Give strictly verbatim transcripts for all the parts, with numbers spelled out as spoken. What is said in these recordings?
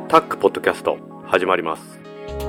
タックポッドキャスト始まります。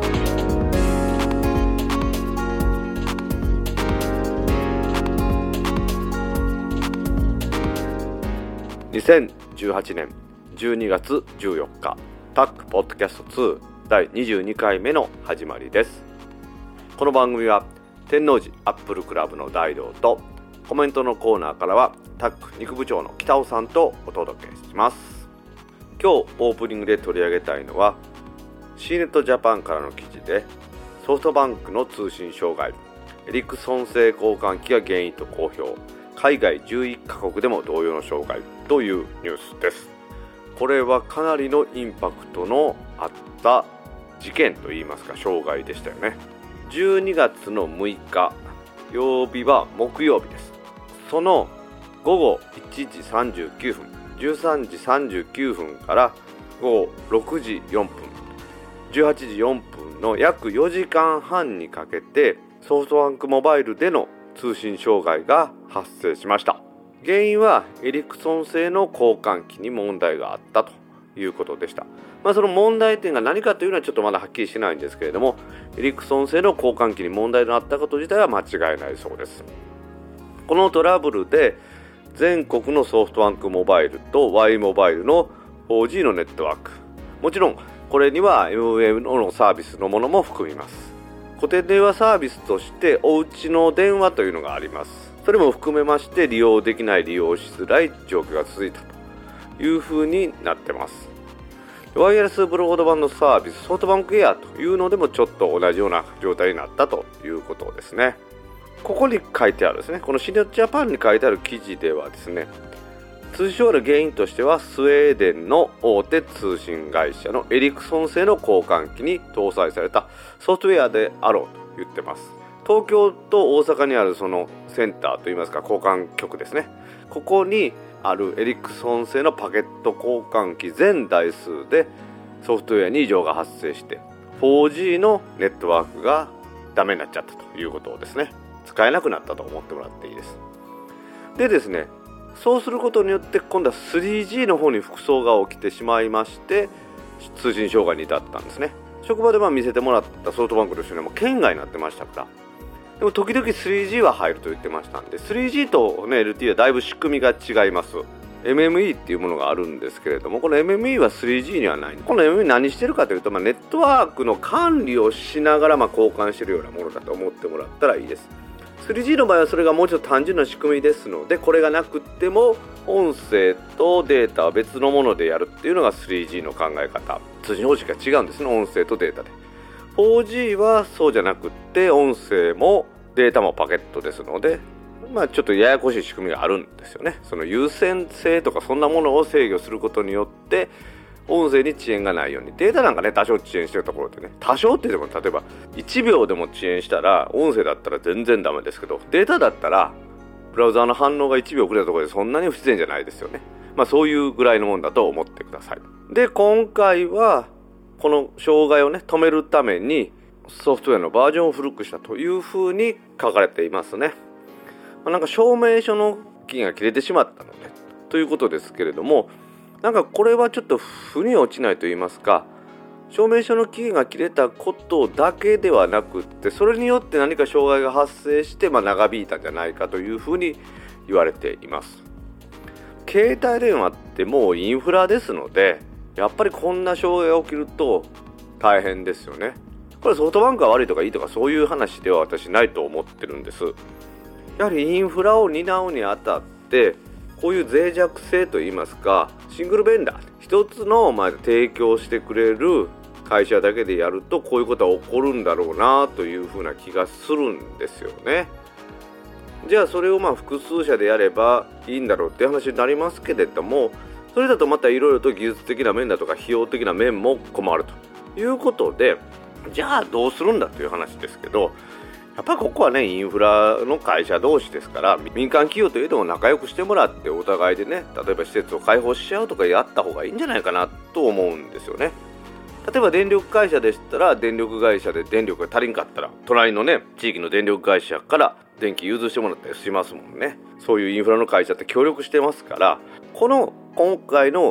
にせんじゅうはちねんじゅうにがつじゅうよっかタックポッドキャストツーだいにじゅうにかいめの始まりです。この番組は天王寺アップルクラブの大道とコメントのコーナーからはタック肉部長の北尾さんとお届けします。今日オープニングで取り上げたいのは シーネットジャパンからの記事でソフトバンクの通信障害、エリクソン製交換機が原因と公表、海外じゅういっかこくでも同様の障害というニュースです。これはかなりのインパクトのあった事件といいますか障害でしたよね。じゅうにがつのむいか、曜日は木曜日です。そのごごいちじさんじゅうきゅうふん、じゅうさんじさんじゅうきゅうふんからごごろくじよんぷん、じゅうはちじよんぷんの約よじかんはんにかけてソフトバンクモバイルでの通信障害が発生しました。原因はエリクソン製の交換機に問題があったということでした。まあ、その問題点が何かというのはちょっとまだはっきりしないんですけれども、エリクソン製の交換機に問題のあったこと自体は間違いないそうです。このトラブルで全国のソフトバンクモバイルと Y モバイルの フォージー のネットワーク、もちろんこれには エムエム のサービスのものも含みます。固定電話サービスとしておうちの電話というのがあります。それも含めまして利用できない、利用しづらい状況が続いたというふうになってます。ワイヤレスブロードバンドサービスソフトバンクエアというのでもちょっと同じような状態になったということですね。ここに書いてあるですね、このシーネットジャパンに書いてある記事ではですね、通信障害の原因としてはスウェーデンの大手通信会社のエリクソン製の交換機に搭載されたソフトウェアであろうと言ってます。東京と大阪にあるそのセンターといいますか交換局ですね、ここにあるエリクソン製のパケット交換機全台数でソフトウェアに異常が発生して フォージー のネットワークがダメになっちゃったということをですね、使えなくなったと思ってもらっていいです。でですね、そうすることによって今度は スリージー の方に複層が起きてしまいまして通信障害に至ったんですね。職場でまあ見せてもらったソフトバンクの人にも圏外になってましたから、でも時々 スリージー は入ると言ってましたんで、 スリージー と、ね、エルティー はだいぶ仕組みが違います。 エムエムイー っていうものがあるんですけれども、この エムエムイー は スリージー にはない。この エムエムイー 何してるかというと、まあ、ネットワークの管理をしながらまあ交換しているようなものだと思ってもらったらいいです。 スリージー の場合はそれがもうちょっと単純な仕組みですので、これがなくっても音声とデータは別のものでやるっていうのが スリージー の考え方、通信方式が違うんですね、音声とデータで。 フォージー はそうじゃなくって音声もデータもパケットですので、まあ、ちょっとややこしい仕組みがあるんですよね。その優先性とかそんなものを制御することによって音声に遅延がないように、データなんかね多少遅延してるところでね、多少って言っても例えばいちびょうでも遅延したら音声だったら全然ダメですけど、データだったらブラウザーの反応がいちびょう遅れたところでそんなに不自然じゃないですよね。まあそういうぐらいのもんだと思ってください。で、今回はこの障害をね止めるためにソフトウェアのバージョンを古くしたというふうに書かれていますね。まあ、なんか証明書の期限が切れてしまったのでということですけれども、なんかこれはちょっと腑に落ちないと言いますか、証明書の期限が切れたことだけではなくって、それによって何か障害が発生して、まあ、長引いたんじゃないかというふうに言われています。携帯電話ってもうインフラですので、やっぱりこんな障害が起きると大変ですよね。これソフトバンクが悪いとかいいとかそういう話では私ないと思ってるんです。やはりインフラを担うにあたってこういう脆弱性といいますか、シングルベンダー一つのまあ提供してくれる会社だけでやるとこういうことは起こるんだろうなというふうな気がするんですよね。じゃあそれをまあ複数社でやればいいんだろうって話になりますけれども、それだとまたいろいろと技術的な面だとか費用的な面も困るということで、じゃあどうするんだという話ですけど、やっぱりここはねインフラの会社同士ですから、民間企業といえども仲良くしてもらってお互いでね、例えば施設を開放しちゃうとかやった方がいいんじゃないかなと思うんですよね。例えば電力会社でしたら電力会社で電力が足りんかったら隣のね地域の電力会社から電気融通してもらったりしますもんね。そういうインフラの会社って協力してますから、この今回の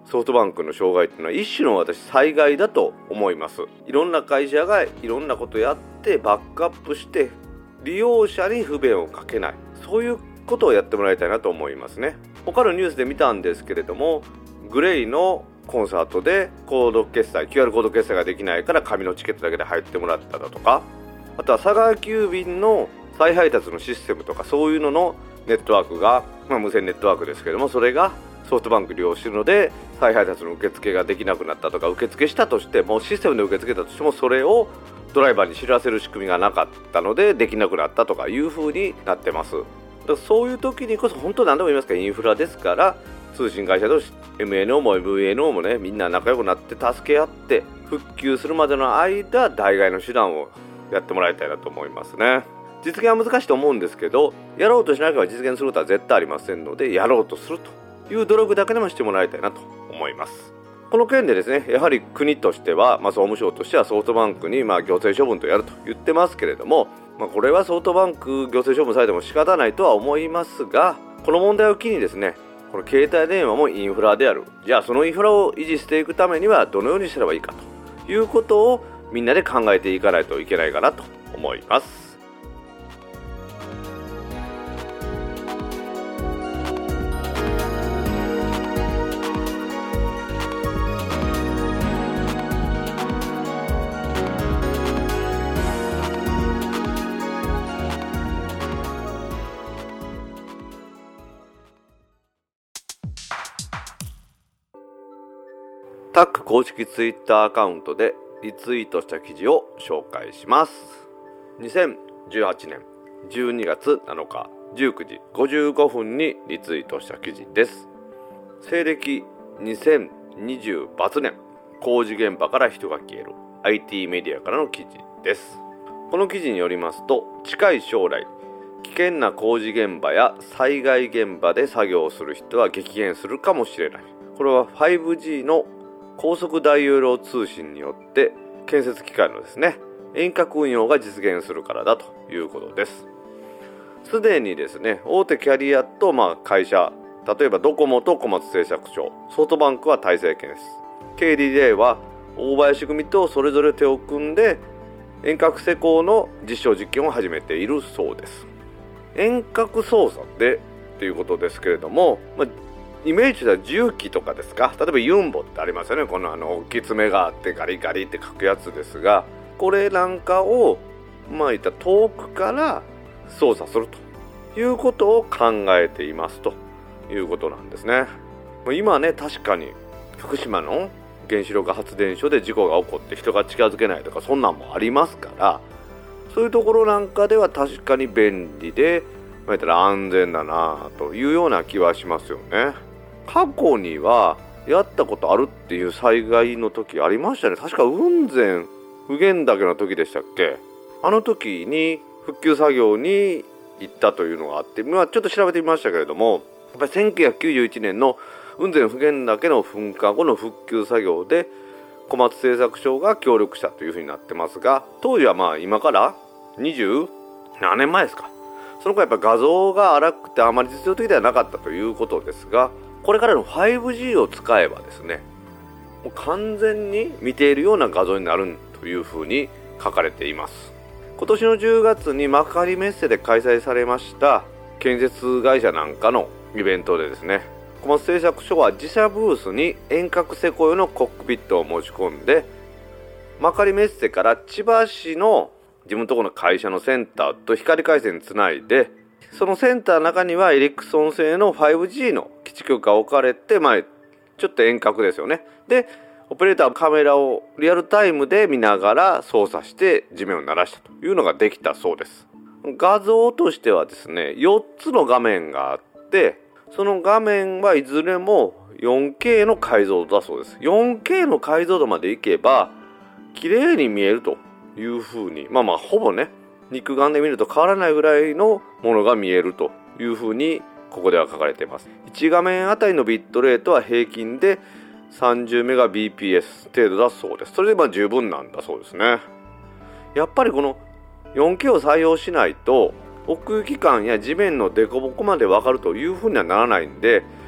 ソフトバンクの障害っていうのは一種の私災害だと思います。いろんな会社がいろんなことやってバックアップして利用者に不便をかけない、そういうことをやってもらいたいなと思いますね。他のニュースで見たんですけれども、グレイのコンサートでコード決済 キューアール コード決済ができないから紙のチケットだけで入ってもらっただとか、あとは佐川急便の再配達のシステムとかそういうののネットワークが、まあ、無線ネットワークですけれども、それがソフトバンク利用しているので再配達の受付ができなくなったとか、受付したとしてもシステムで受け付けたとしてもそれをドライバーに知らせる仕組みがなかったのでできなくなったとかいう風になってます。だからそういう時にこそ本当何でも言いますか、インフラですから、通信会社同士 エムエヌオー も エムエヌオー もね、みんな仲良くなって助け合って復旧するまでの間、代替の手段をやってもらいたいなと思いますね。実現は難しいと思うんですけど、やろうとしなければ実現することは絶対ありませんので、やろうとするという努力だけでもしてもらいたいなと思います。この件でですね、やはり国としては、まあ、総務省としてはソフトバンクにまあ行政処分とやると言ってますけれども、まあ、これはソフトバンク行政処分されても仕方ないとは思いますが、この問題を機にですね、この携帯電話もインフラである、じゃあそのインフラを維持していくためにはどのようにすればいいかということをみんなで考えていかないといけないかなと思います。タック公式ツイッターアカウントでリツイートした記事を紹介します。にせんじゅうはちねんじゅうにがつなのかじゅうくじごじゅうごふんにリツイートした記事です。西暦にせんにじゅうバツねん、工事現場から人が消える アイティー メディアからの記事です。この記事によりますと、近い将来危険な工事現場や災害現場で作業をする人は激減するかもしれない。これは ファイブジー の高速大容量通信によって建設機械のですね、遠隔運用が実現するからだということです。すでにですね、大手キャリアとまあ会社、例えばドコモと小松製作所、ソフトバンクは大成建設、ケーディーエー は大林組とそれぞれ手を組んで遠隔施工の実証実験を始めているそうです。遠隔操作でということですけれども、まあイメージでは重機とかですか、例えばユンボってありますよね。このあの大きい爪があってガリガリって書くやつですが、これなんかをまあいった遠くから操作するということを考えていますということなんですね。今ね、確かに福島の原子力発電所で事故が起こって人が近づけないとかそんなんもありますから、そういうところなんかでは確かに便利で、まあ、言ったら安全だなというような気はしますよね。過去にはやったことあるっていう災害の時ありましたね。確か雲仙普賢岳の時でしたっけ。あの時に復旧作業に行ったというのがあって、まあ、ちょっと調べてみましたけれども、やっぱりせんきゅうひゃくきゅうじゅういちねんの雲仙普賢岳の噴火後の復旧作業で小松製作所が協力したというふうになってますが、当時はまあ今からにじゅうななねんまえですか。その頃やっぱ画像が荒くてあまり実用的ではなかったということですが、これからの ファイブジー を使えばですね、もう完全に見ているような画像になるというふうに書かれています。今年のじゅうがつに幕張メッセで開催されました建設会社なんかのイベントでですね、小松製作所は自社ブースに遠隔施工用のコックピットを持ち込んで、幕張メッセから千葉市の自分のところの会社のセンターと光回線つないで、そのセンターの中にはエリクソン製の ファイブジー の基地局が置かれて、まあ、ちょっと遠隔ですよね。で、オペレーターはカメラをリアルタイムで見ながら操作して地面を鳴らしたというのができたそうです。画像としてはですね、よっつの画面があって、その画面はいずれも よんケー の解像度だそうです。よんケー の解像度までいけば綺麗に見えるというふうに、まあまあほぼね、肉眼で見ると変わらないぐらいのものが見えるというふうにここでは書かれています。いち画面あたりのビットレートは平均でさんじゅうメガビーピーエス 程度だそうです。それでまあ十分なんだそうですね。やっぱりこの よんケー を採用しないと奥行き感や地面の凸凹まで分かるというふうにはならないんで、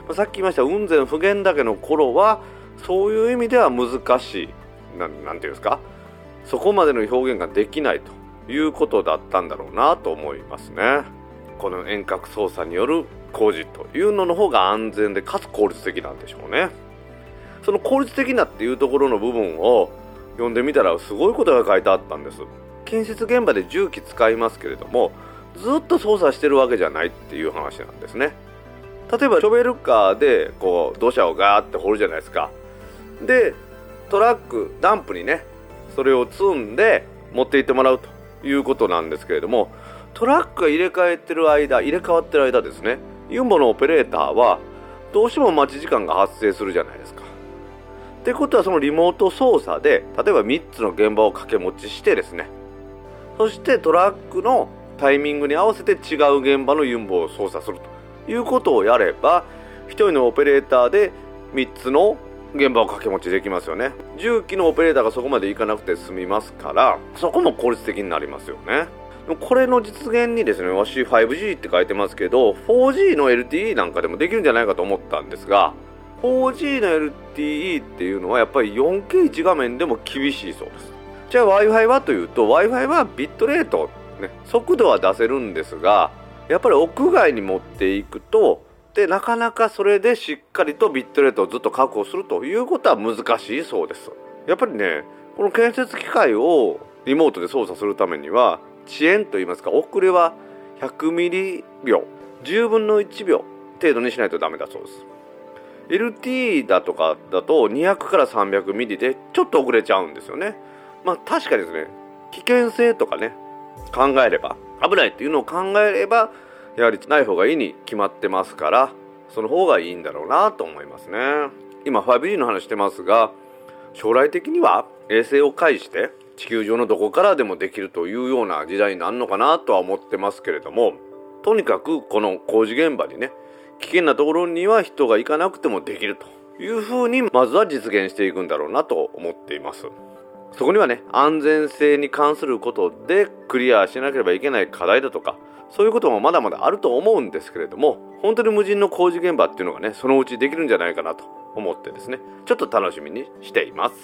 さっき言いました雲仙普賢岳の頃はそういう意味では難しい な, なんていうんですかそこまでの表現ができないということだったんだろうなと思いますね。この遠隔操作による工事というのの方が安全でかつ効率的なんでしょうね。その効率的なっていうところの部分を読んでみたらすごいことが書いてあったんです。建設現場で重機使いますけれどもずっと操作してるわけじゃないっていう話なんですね。例えばショベルカーでこう土砂をガーって掘るじゃないですか。でトラックダンプにねそれを積んで持って行ってもらうということなんですけれども、トラックが入れ替えてる間入れ替わってる間ですねユンボのオペレーターはどうしても待ち時間が発生するじゃないですか。ってことはそのリモート操作で例えばみっつの現場を掛け持ちしてですね、そしてトラックのタイミングに合わせて違う現場のユンボを操作するということをやればひとりのオペレーターでみっつの現場を掛け持ちできますよね。重機のオペレーターがそこまでいかなくて済みますからそこも効率的になりますよね。これの実現にですねわし ファイブジー って書いてますけど フォージー の エルティーイー なんかでもできるんじゃないかと思ったんですが フォージー の エルティーイー っていうのはやっぱり よんケーいち 画面でも厳しいそうです。じゃあ Wi-Fi はというと Wi-Fi はビットレート、ね、速度は出せるんですがやっぱり屋外に持っていくとでなかなかそれでしっかりとビットレートをずっと確保するということは難しいそうです。やっぱりねこの建設機械をリモートで操作するためには遅延といいますか遅れはひゃくミリびょうじゅうぶんのいちびょう程度にしないとダメだそうです。 エルティーイー だとかだとにひゃくからさんびゃくミリでちょっと遅れちゃうんですよね。まあ確かにですね危険性とかね考えれば危ないっていうのを考えればやはりない方がいいに決まってますからその方がいいんだろうなと思いますね。今 ファイブジー の話してますが将来的には衛星を介して地球上のどこからでもできるというような時代になるのかなとは思ってますけれども、とにかくこの工事現場にね危険なところには人が行かなくてもできるというふうにまずは実現していくんだろうなと思っています。そこにはね安全性に関することでクリアしなければいけない課題だとかそういうこともまだまだあると思うんですけれども本当に無人の工事現場っていうのがねそのうちできるんじゃないかなと思ってですねちょっと楽しみにしています。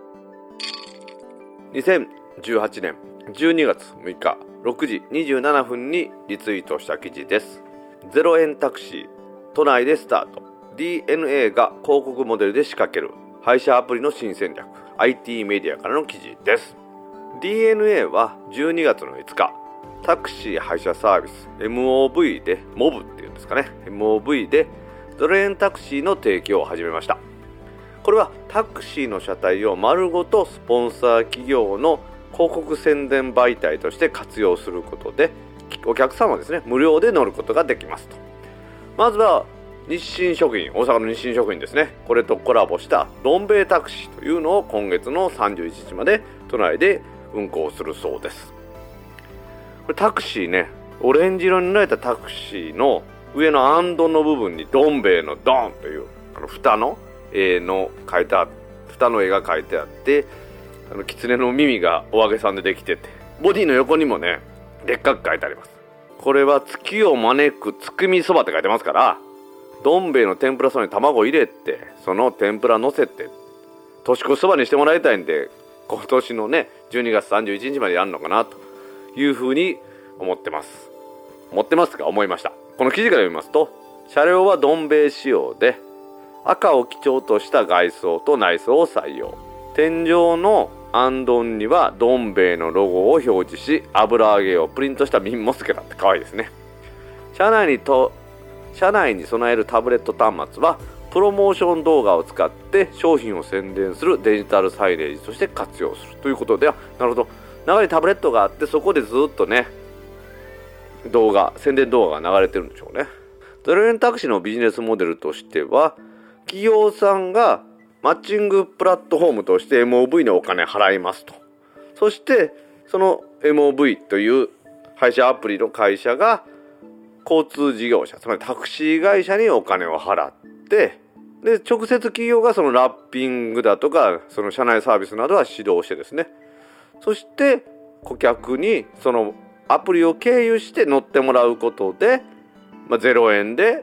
にせんじゅうはちねんじゅうにがつむいかろくじにじゅうななふんにリツイートした記事です。ゼロえんタクシー都内でスタート ディーエヌエー が広告モデルで仕掛ける配車アプリの新戦略 アイティー メディアからの記事です。 ディーエヌエー はじゅうにがつのいつかタクシー配車サービス エムオーブイ でモブっていうんですかね エムオーブイ でゼロえんタクシーの提供を始めました。これはタクシーの車体を丸ごとスポンサー企業の広告宣伝媒体として活用することでお客さんはですね無料で乗ることができますと。まずは日清食品大阪の日清食品ですねこれとコラボしたどん兵衛タクシーというのを今月のさんじゅういちにちまで都内で運行するそうです。これタクシーねオレンジ色に塗られたタクシーの上のあんどんの部分にどん兵衛のドンというあの蓋の絵の描いてあって蓋の絵が描いてあってあの狐の耳がお揚げさんでできててボディの横にもねでっかく書いてあります。これは月を招く月見そばって書いてますからどん兵衛の天ぷらそばに卵入れてその天ぷら乗せて年越しそばにしてもらいたいんで今年のねじゅうにがつさんじゅういちにちまでやるのかなというふうに思ってます思ってますが思いました。この記事から読みますと車両はどん兵衛仕様で赤を基調とした外装と内装を採用。天井のあんどんにはどん兵衛のロゴを表示し油揚げをプリントした瓶も付けたって可愛いですね。車内にと車内に備えるタブレット端末はプロモーション動画を使って商品を宣伝するデジタルサイレージとして活用するということではなるほど中にタブレットがあってそこでずっとね動画宣伝動画が流れてるんでしょうね。ゼロえんタクシーのビジネスモデルとしては企業さんがマッチングプラットフォームとして エムオーブイ のお金払いますと。そしてその エムオーブイ という配車アプリの会社が交通事業者つまりタクシー会社にお金を払ってで直接企業がそのラッピングだとかその車内サービスなどは指導してですねそして顧客にそのアプリを経由して乗ってもらうことで、まあ、ゼロえんで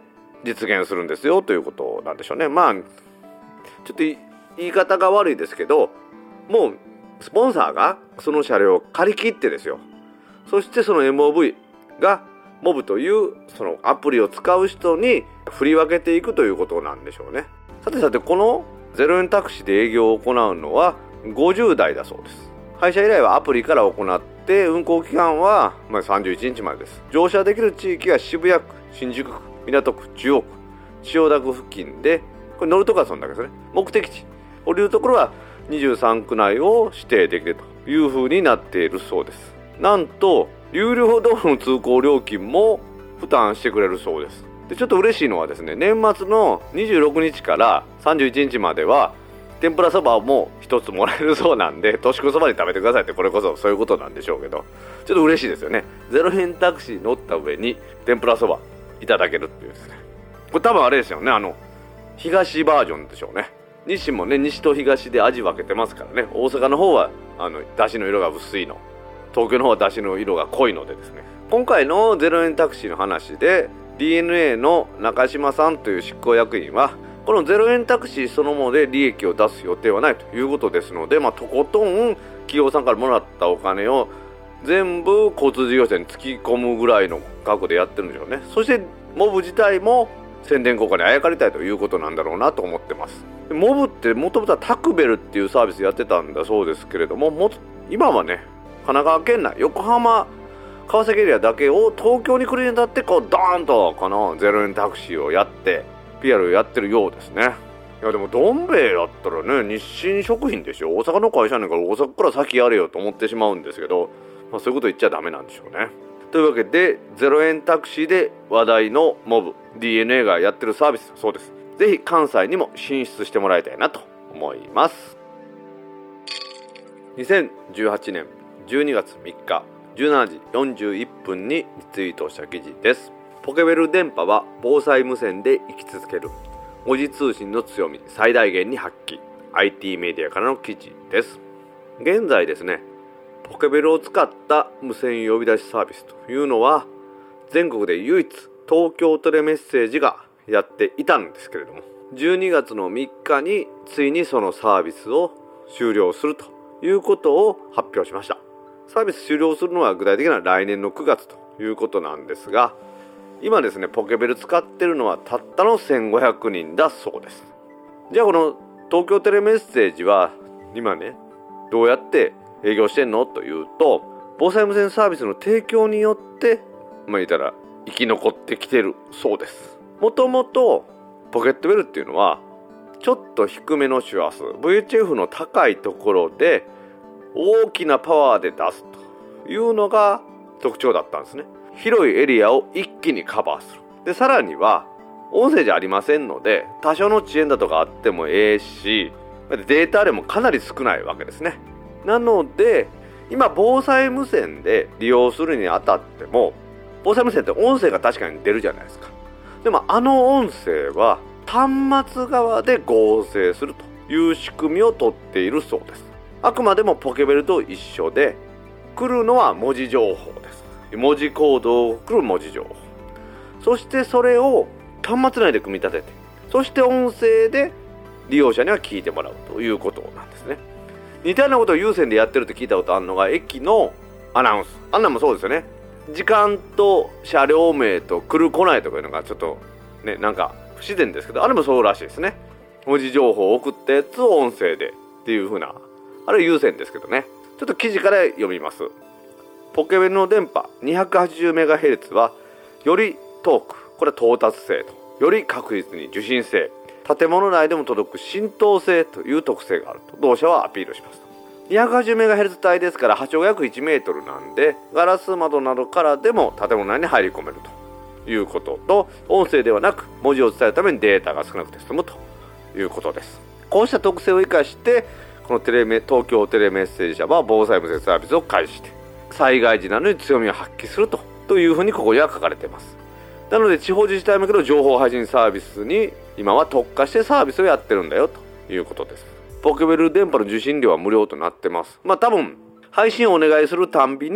実現するんですよということなんでしょうね。まあちょっと言い方が悪いですけど、もうスポンサーがその車両を借り切ってですよ、そしてその エムオーブイ がモブというそのアプリを使う人に振り分けていくということなんでしょうね。さてさて、このゼロえんタクシーで営業を行うのはごじゅうだいだそうです。配車依頼はアプリから行って運行期間はさんじゅういちにちまでです。乗車できる地域は渋谷区、新宿区、港区、中央区、千代田区付近で、これ乗るとこはそんだけですね。目的地、降りるところはにじゅうさんく内を指定できるという風になっているそうです。なんと有料道路の通行料金も負担してくれるそうです。でちょっと嬉しいのはですね、年末のにじゅうろくにちからさんじゅういちにちまでは天ぷらそばも一つもらえるそうなんで、年越しそばに食べてくださいって、これこそそういうことなんでしょうけど、ちょっと嬉しいですよね。ゼロえんタクシー乗った上に天ぷらそばいただけるっていうですね。これ多分あれですよね、あの東バージョンでしょうね。西もね、西と東で味分けてますからね。大阪の方はあの出汁の色が薄いの、東京の方は出汁の色が濃いのでですね、今回のゼロえんタクシーの話で ディーエヌエー の中島さんという執行役員は、このゼロえんタクシーそのもので利益を出す予定はないということですので、まあ、とことん企業さんからもらったお金を全部交通事業者に突き込むぐらいの額でやってるんでしょうね。そしてモブ自体も宣伝効果にあやかりたいということなんだろうなと思ってます。モブってもともとはタクベルっていうサービスやってたんだそうですけれども、も今はね、神奈川県内、横浜川崎エリアだけを東京に来るにあたってこうドーンとこのゼロえんタクシーをやって ピーアール をやってるようですね。いやでもどん兵衛だったらね、日清食品でしょ、大阪の会社なんから大阪から先やれよと思ってしまうんですけど、まあ、そういうこと言っちゃダメなんでしょうね。というわけでゼロえんタクシーで話題のモブ ディーエヌエー がやってるサービス、そうです。ぜひ関西にも進出してもらいたいなと思います。にせんじゅうはちねんじゅうにがつみっかじゅうしちじよんじゅういっぷんにリツイートした記事です。ポケベル電波は防災無線で生き続ける、文字通信の強み最大限に発揮、 アイティー メディアからの記事です。現在ですね、ポケベルを使った無線呼び出しサービスというのは全国で唯一東京テレメッセージがやっていたんですけれども、じゅうにがつのみっかについにそのサービスを終了するということを発表しました。サービス終了するのは具体的には来年のくがつということなんですが、今ですね、ポケベル使ってるのはたったのせんごひゃくにんだそうです。じゃあこの東京テレメッセージは今ね、どうやって営業してんのというと、防災無線サービスの提供によってまあ言ったら生き残ってきてるそうです。もともとポケットベルっていうのはちょっと低めの周波数 ブイエイチエフ の高いところで大きなパワーで出すというのが特徴だったんですね。広いエリアを一気にカバーする。でさらには音声じゃありませんので、多少の遅延だとかあってもええし、データでもかなり少ないわけですね。なので今防災無線で利用するにあたっても、防災無線って音声が確かに出るじゃないですか。でもあの音声は端末側で合成するという仕組みをとっているそうです。あくまでもポケベルと一緒で、来るのは文字情報です。文字コードを送る文字情報、そしてそれを端末内で組み立てて、そして音声で利用者には聞いてもらうということなんですね。似たようなことを有線でやってるって聞いたことあるのが駅のアナウンス、あんなんもそうですよね。時間と車両名と来る来ないとかいうのがちょっとね、なんか不自然ですけど、あれもそうらしいですね。文字情報を送ったやつを音声でっていう風な、あれは有線ですけどね。ちょっと記事から読みます。ポケベルの電波 にひゃくはちじゅうメガヘルツ はより遠く、これは到達性と、より確実に受信性、建物内でも届く浸透性という特性があると同社はアピールします。 にひゃくはちじゅうメガヘルツ 帯ですから波長が約いちメートルなんで、ガラス窓などからでも建物内に入り込めるということと、音声ではなく文字を伝えるためにデータが少なくて済むということです。こうした特性を生かしてこのテレメ東京テレメッセージ社は防災無線サービスを開始して、災害時などに強みを発揮するとというふうにここには書かれています。なので地方自治体向けの情報配信サービスに今は特化してサービスをやってるんだよということです。ポケベル電波の受信料は無料となってます。まあ多分配信をお願いするたんびに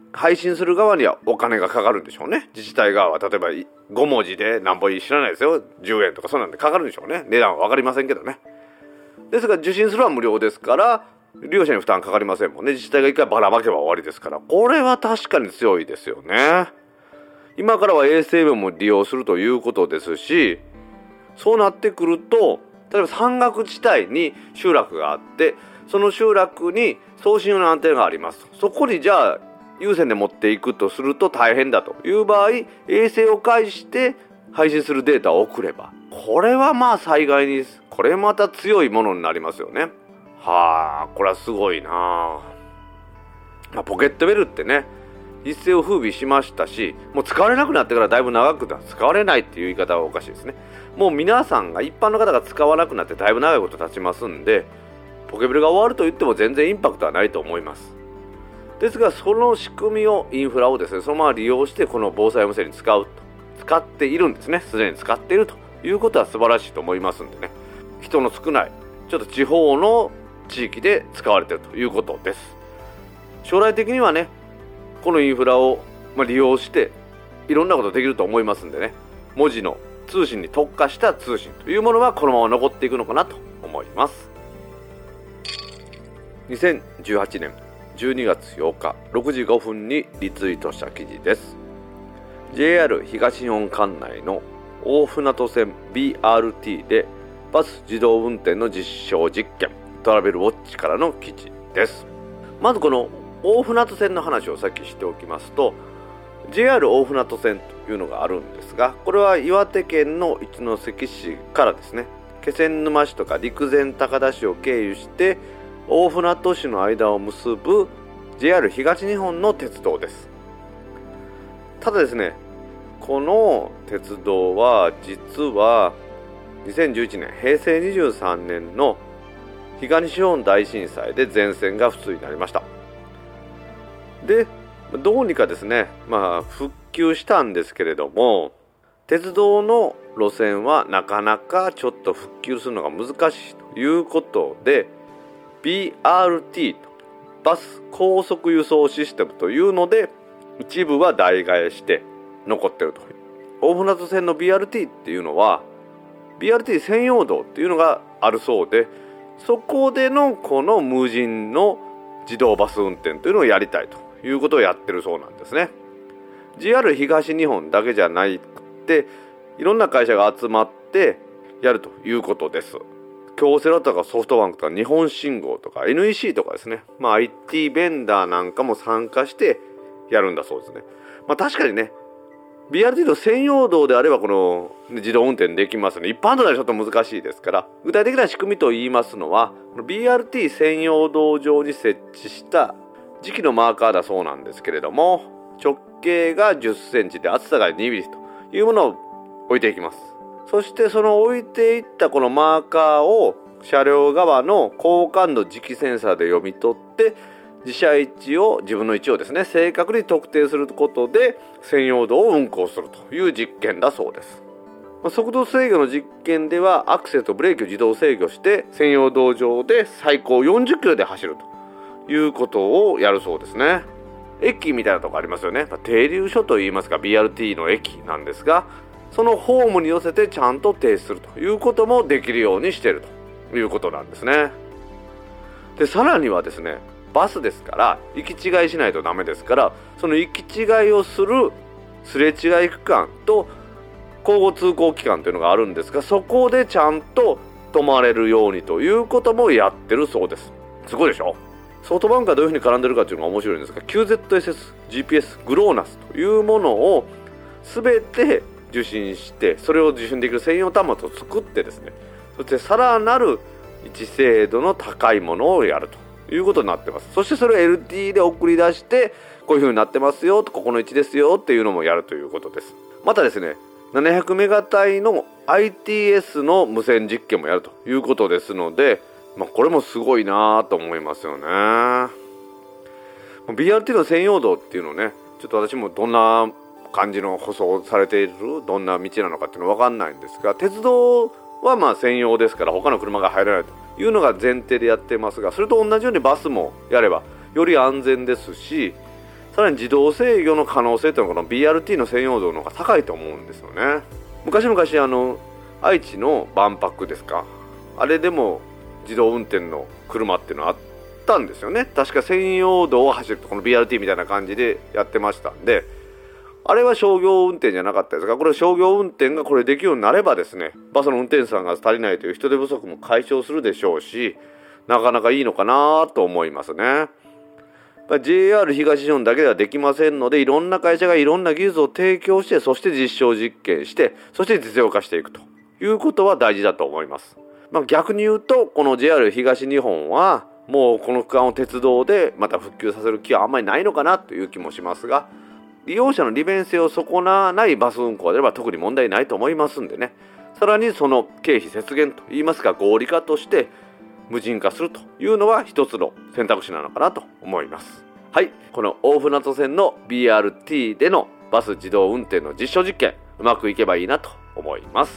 配信する側にはお金がかかるんでしょうね。自治体側は例えばごもじで何ぼい知らないですよ、じゅうえんとかそうなんでかかるんでしょうね。値段は分かりませんけどね。ですが受信するは無料ですから利用者に負担かかりませんもんね。自治体が一回ばらまけば終わりですから、これは確かに強いですよね。今からは衛星面も利用するということですし、そうなってくると例えば山岳地帯に集落があって、その集落に送信用のアンテナがあります。そこにじゃあ有線で持っていくとすると大変だという場合、衛星を介して配信するデータを送れば、これはまあ災害にこれまた強いものになりますよね。はあ、これはすごいな、まあ、ポケットベルってね一世を風靡しましたし、もう使われなくなってからだいぶ長く使われないっていう言い方はおかしいですね。もう皆さんが一般の方が使わなくなってだいぶ長いこと経ちますんで、ポケベルが終わると言っても全然インパクトはないと思います。ですがその仕組みをインフラをですねそのまま利用してこの防災無線に使うと使っているんですね。すでに使っているということは素晴らしいと思いますんでね、人の少ないちょっと地方の地域で使われているということです。将来的にはねこのインフラを利用していろんなことできると思いますんでね、文字の通信に特化した通信というものはこのまま残っていくのかなと思います。にせんじゅうはちねんじゅうにがつようかろくじごふんにリツイートした記事です。 ジェイアール 東日本管内の大船渡線 ビーアールティー でバス自動運転の実証実験、トラベルウォッチからの記事です。まずこの大船渡線の話をさっきしておきますと、 ジェイアール 大船渡線というのがあるんですが、これは岩手県の一関市からですね気仙沼市とか陸前高田市を経由して大船渡市の間を結ぶ ジェイアール 東日本の鉄道です。ただですね、この鉄道は実はにせんじゅういちねんへいせいにじゅうさんねんの東日本大震災で全線が不通になりました。でどうにかですね、まあ復旧したんですけれども、鉄道の路線はなかなかちょっと復旧するのが難しいということで ビーアールティー とバス高速輸送システムというので一部は代替えして残っていると。大船渡線の ビーアールティー っていうのは ビーアールティー 専用道っていうのがあるそうで、そこでのこの無人の自動バス運転というのをやりたいということをやってるそうなんですね。 ジェイアール 東日本だけじゃなくていろんな会社が集まってやるということです。京セラとかソフトバンクとか日本信号とか エヌイーシー とかですね、まあ、アイティー ベンダーなんかも参加してやるんだそうですね。まあ、確かにね ビーアールティー の専用道であればこの自動運転できますね。一般道ではちょっと難しいですから、具体的な仕組みといいますのは ビーアールティー 専用道上に設置した磁気のマーカーだそうなんですけれども、直径がじゅっセンチで厚さがにミリというものを置いていきます。そしてその置いていったこのマーカーを車両側の高感度磁気センサーで読み取って自社位置を自分の位置をですね正確に特定することで専用道を運行するという実験だそうです。速度制御の実験ではアクセルとブレーキを自動制御して専用道上で最高よんじゅっキロで走るということをやるそうですね。駅みたいなとこありますよね。停留所といいますか ビーアールティー の駅なんですが、そのホームに寄せてちゃんと停止するということもできるようにしているということなんですね。でさらにはですね、バスですから行き違いしないとダメですから、その行き違いをするすれ違い区間と交互通行期間というのがあるんですが、そこでちゃんと止まれるようにということもやってるそうです。すごいでしょ。ソフトバンクがどういうふうに絡んでるかというのが面白いんですが、 キューゼットエスエス、ジーピーエス、グローナスというものを全て受信して、それを受信できる専用端末を作ってですね、そしてさらなる位置精度の高いものをやるということになってます。そしてそれを エルティー で送り出して、こういうふうになってますよと、ここの位置ですよっていうのもやるということです。またですね、ななひゃくメガ帯の アイティーエス の無線実験もやるということですので、まあ、これもすごいなと思いますよね。 ビーアールティー の専用道っていうのね、ちょっと私もどんな感じの舗装されているどんな道なのかっていうのは分かんないんですが、鉄道はまあ専用ですから他の車が入らないというのが前提でやってますが、それと同じようにバスもやればより安全ですし、 さらに自動制御の可能性というのはこの ビーアールティー の専用道の方が高いと思うんですよね。昔々あの愛知の万博ですか、あれでも自動運転の車っていうのはあったんですよね。確か専用道を走るとこの ビーアールティー みたいな感じでやってましたんで、あれは商業運転じゃなかったですが、これ商業運転がこれできるようになればですね、バスの運転手さんが足りないという人手不足も解消するでしょうし、なかなかいいのかなと思いますね。ジェイアール 東日本だけではできませんので、いろんな会社がいろんな技術を提供して、そして実証実験して、そして実用化していくということは大事だと思います。まあ、逆に言うとこの ジェイアール 東日本はもうこの区間を鉄道でまた復旧させる気はあんまりないのかなという気もしますが、利用者の利便性を損なわないバス運行であれば特に問題ないと思いますんでね、さらにその経費節減といいますか合理化として無人化するというのは一つの選択肢なのかなと思います。はい、この大船渡線の ビーアールティー でのバス自動運転の実証実験、うまくいけばいいなと思います。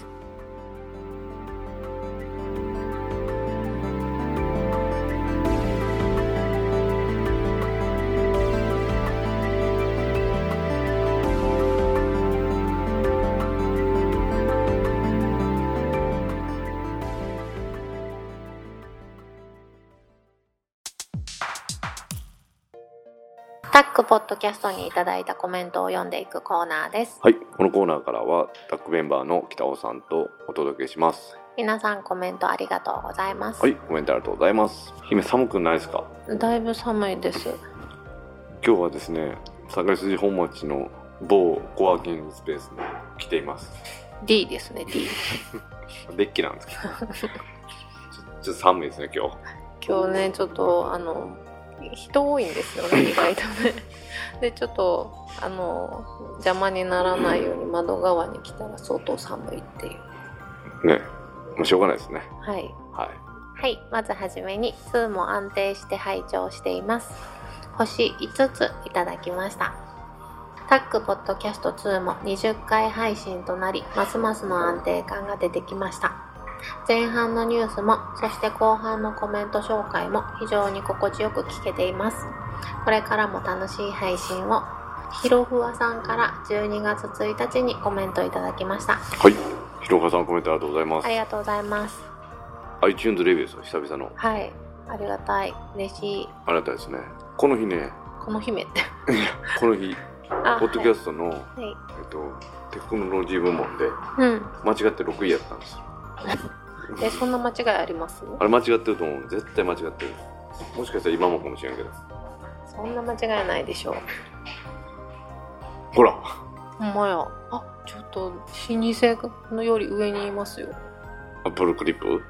タックポッドキャストにいただいたコメントを読んでいくコーナーです。 はい、このコーナーからはタックメンバーの北尾さんとお届けします。 皆さんコメントありがとうございます。 はい、コメントありがとうございます。姫寒くないですか？ だいぶ寒いです。 今日はですね、坂井筋本町の某コワーキングスペースに来ています。 D ですね D デッキなんですけどちょっと寒いですね今日。 今日ねちょっとあの人多いんですよね意外とねでちょっとあの邪魔にならないように窓側に来たら相当寒いっていうね、もうしょうがないですね。 はいはいはい、まずはじめにツーも安定して拝聴しています。星いつついただきました。タックポッドキャストツーもにじゅっかい配信となり、ますますの安定感が出てきました。前半のニュースも、そして後半のコメント紹介も非常に心地よく聞けています。これからも楽しい配信を。ひろふわさんからじゅうにがつついたちにコメントいただきました。 はい、ひろふわさんコメントありがとうございます。 ありがとうございます。 iTunes レビューですよ、久々の。 はい、ありがたい、嬉しい。 ありがたいですね。この日ね、 この姫ってこの日ポッドキャストの、はいえっと、テクノロジー部門で、うん、間違ってろくいやったんですよえ、そんな間違いあります？ あれ間違ってると思う。絶対間違ってる。もしかしたら今もかもしれんけど。 そんな間違いないでしょう。 ほらほんまや。あ、ちょっと老舗のより上にいますよ。 アップルクリップ？はい。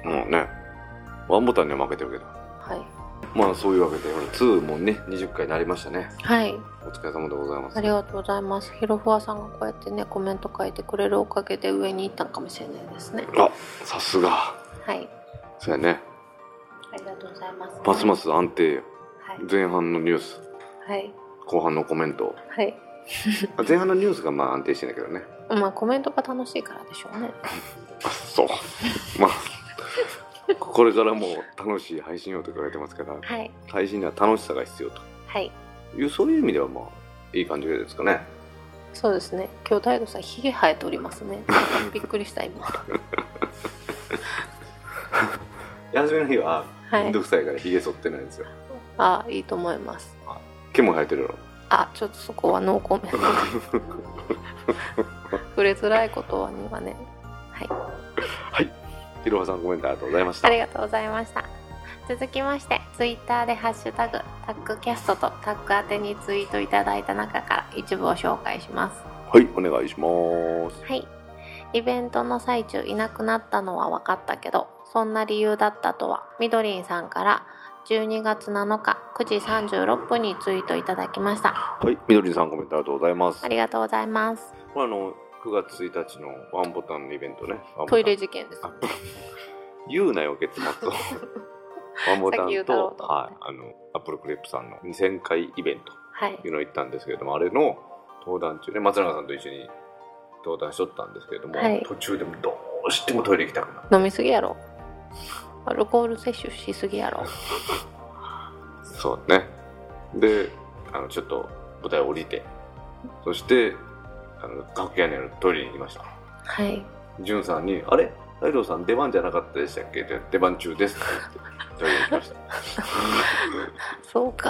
もうね、ワンボタンには負けてるけど。はい。まあそういうわけでツーもねにじゅっかいになりましたね。はい。お疲れ様でございます。 ありがとうございます。ひろふわさんがこうやってねコメント書いてくれるおかげで上に行ったんかもしれないですね。 あ、さすが。はい。そうやね。 ありがとうございます。 ますます安定。はい。前半のニュース。はい。後半のコメント。はい。前半のニュースがまあ安定してんだけどね。 まあコメントが楽しいからでしょうね。 そう。まあ。これからも楽しい配信をと言われてますから、はい、配信には楽しさが必要と、はい、いうそういう意味ではまあいい感じですかね。 そうですね。今日大悟さんひげ生えておりますね。びっくりした今。 休みの日はめんどくさいからひげ剃ってないんですよ。 ああ、いいと思います。 毛も生えてるやろ。 あ、ちょっとそこはノーコメント。触れづらいことにはね。はい。 はい。ひろはさんコメントありがとうございました。 ありがとうございました。続きましてツイッターでハッシュタグタックキャストとタック宛てにツイートいただいた中から一部を紹介します。 はい、お願いします。 はい。イベントの最中いなくなったのは分かったけどそんな理由だったとは。みどりんさんからじゅうにがつなのかくじさんじゅうろっぷんにツイートいただきました。 はい、みどりんさんコメントありがとうございます。 ありがとうございます。 これあのくがつついたちのワンボタンのイベントね。 トイレ事件です。 言うなよ結末を。ワンボタンと、はい、あのアップルクリップさんのにせんかいイベントいうのを行ったんですけれども、はい、あれの登壇中ね松永さんと一緒に登壇しとったんですけれども、はい、途中でもどうしてもトイレ行きたくなる。 飲みすぎやろ。アルコール摂取しすぎやろ。 そうね。であのちょっと舞台を降りて、そしてあの楽屋にあるトイレに行きました。 はい。 じゅんさんに、あれ大道さん出番じゃなかったでしたっけって、出番中ですって言ってトイレに行きましたそうか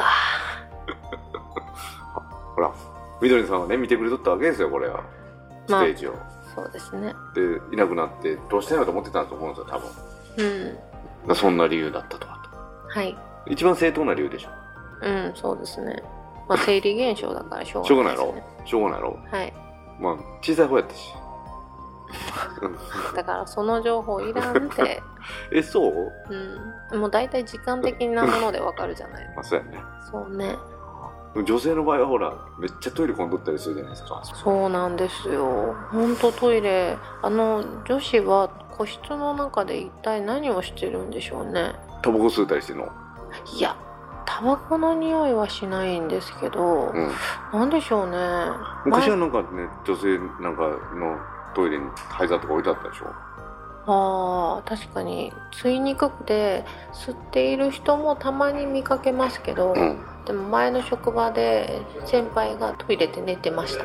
ほらみどりさんはね見てくれとったわけですよ、これはステージを、まあ、 そうですね。 でいなくなってどうしたいなと思ってたと思うんですよ、多分。うん、そんな理由だったとかと。 はい。 一番正当な理由でしょ。 うん、そうですね。まあ生理現象だからしょうがないですね。 しょうがないやろ。しょうがないやろ。 はい。 まあ小さい方やったしだからその情報いらんってえ、そう？ うん。もう大体時間的なものでわかるじゃないまあそうやね。 そうね。 女性の場合はほらめっちゃトイレ混んどったりするじゃないですか。 そうなんですよ。ほんとトイレ、あの女子は個室の中で一体何をしてるんでしょうね。 タバコ吸うたりしてるの？いや、タバコの匂いはしないんですけど、うん、なんでしょうね。 昔はなんかね、女性なんかのトイレに灰皿とか置いてあったでしょ。 ああ、確かに吸いにくくて吸っている人もたまに見かけますけど、うん、でも前の職場で先輩がトイレで寝てました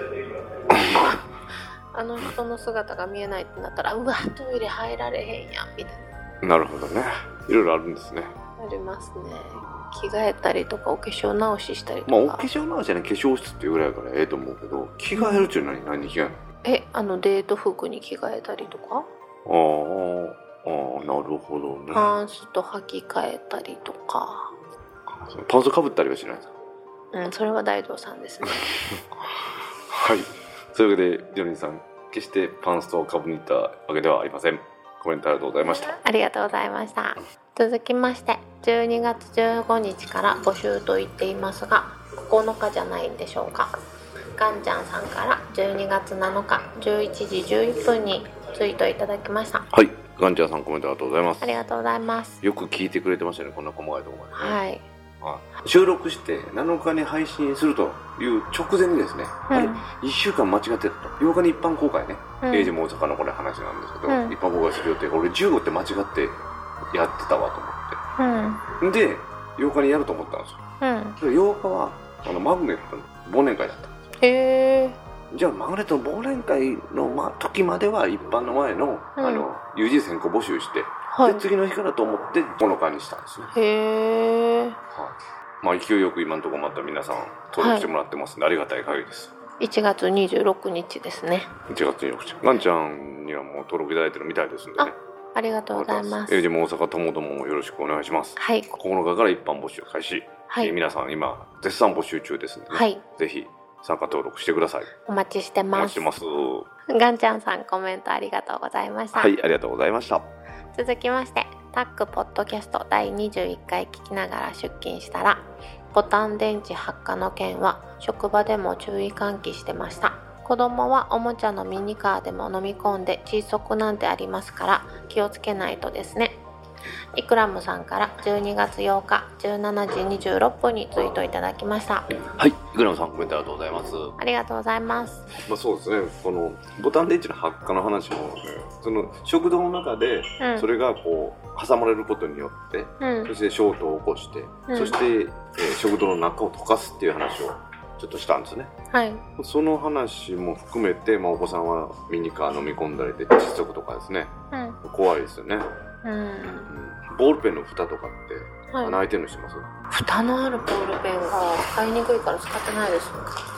あの人の姿が見えないってなったら、うわトイレ入られへんやんみたいな。 なるほどね。いろいろあるんですね。 ありますね。着替えたりとかお化粧直ししたりとか。 まあお化粧直しはね、化粧室っていうぐらいからええと思うけど、着替えるっていうのは何、何に着替えるの？ え、あのデート服に着替えたりとか。 ああ、ああ、なるほどね。 パンツと履き替えたりとか。 パンツかぶったりはしないですか？ うん、それは大道さんですねはい。そういうわけでジョニーさん、決してパンツをかぶに行ったわけではありません。コメントありがとうございました。 ありがとうございました。続きましてじゅうにがつじゅうごにちから募集と言っていますが、ここのかじゃないんでしょうか。ガンちゃんさんからじゅうにがつなのかじゅういちじじゅういっぷんにツイートいただきました。 はい、ガンちゃんさんコメントありがとうございます。 ありがとうございます。 よく聞いてくれてましたね、こんな細かいところまでね。 はい。 あ、収録してなのかに配信するという直前にですね、うん、あれいっしゅうかん間違ってたと。ようかに一般公開ね、エイジも大阪のこれ話なんですけど、うん、一般公開する予定が俺じゅうごって間違ってやってたわと思って、うん、でようかにやると思ったんですよ、うん、ようかはあのマグネットの忘年会だったんですよ。へー。じゃあマグネットの忘年会の、ま、時までは一般の前の、うん、あの ユージー 先行募集して、はい、で次の日からと思ってこの会にしたんですよ。へー、はい。まあ勢いよく今のところまた皆さん登録してもらってますんで、はい、ありがたい限りです。 いちがつにじゅうろくにちですね。 いちがつにじゅうろくにち、ガンちゃんにはもう登録いただいてるみたいですんでね。 あ、ありがとうございます。 エイジも大阪ともどももよろしくお願いします。はい。ここのかから一般募集開始、はい、えー、皆さん今絶賛募集中ですんでね、はい、ぜひ参加登録してください。 お待ちしてます。お待ちしてます。ガンちゃんさんコメントありがとうございました。 はい、ありがとうございました。 続きましてタックポッドキャストだいにじゅういっかい聞きながら出勤したら、ボタン電池発火の件は職場でも注意喚起してました。子供はおもちゃのミニカーでも飲み込んで窒息なんてありますから気をつけないとですね。イクラムさんからじゅうにがつようかじゅうしちじにじゅうろっぷんにツイートいただきました。 はい、イクラムさんコメントありがとうございます。 ありがとうございます。 まあ、そうですね、このボタン電池の発火の話も、ね、その食堂の中でそれがこう挟まれることによって、うん、そしてショートを起こして、うん、そして、えー、食堂の中を溶かすっていう話をちょっとしたんですね。はい。その話も含めて、まあ、お子さんはミニカー飲み込んだりで窒息とかですね、うん、怖いですよね。うん、うん、ボールペンの蓋とかって、はい、穴開いてるのしてます？ 蓋のあるボールペンが使いにくいから使ってないです。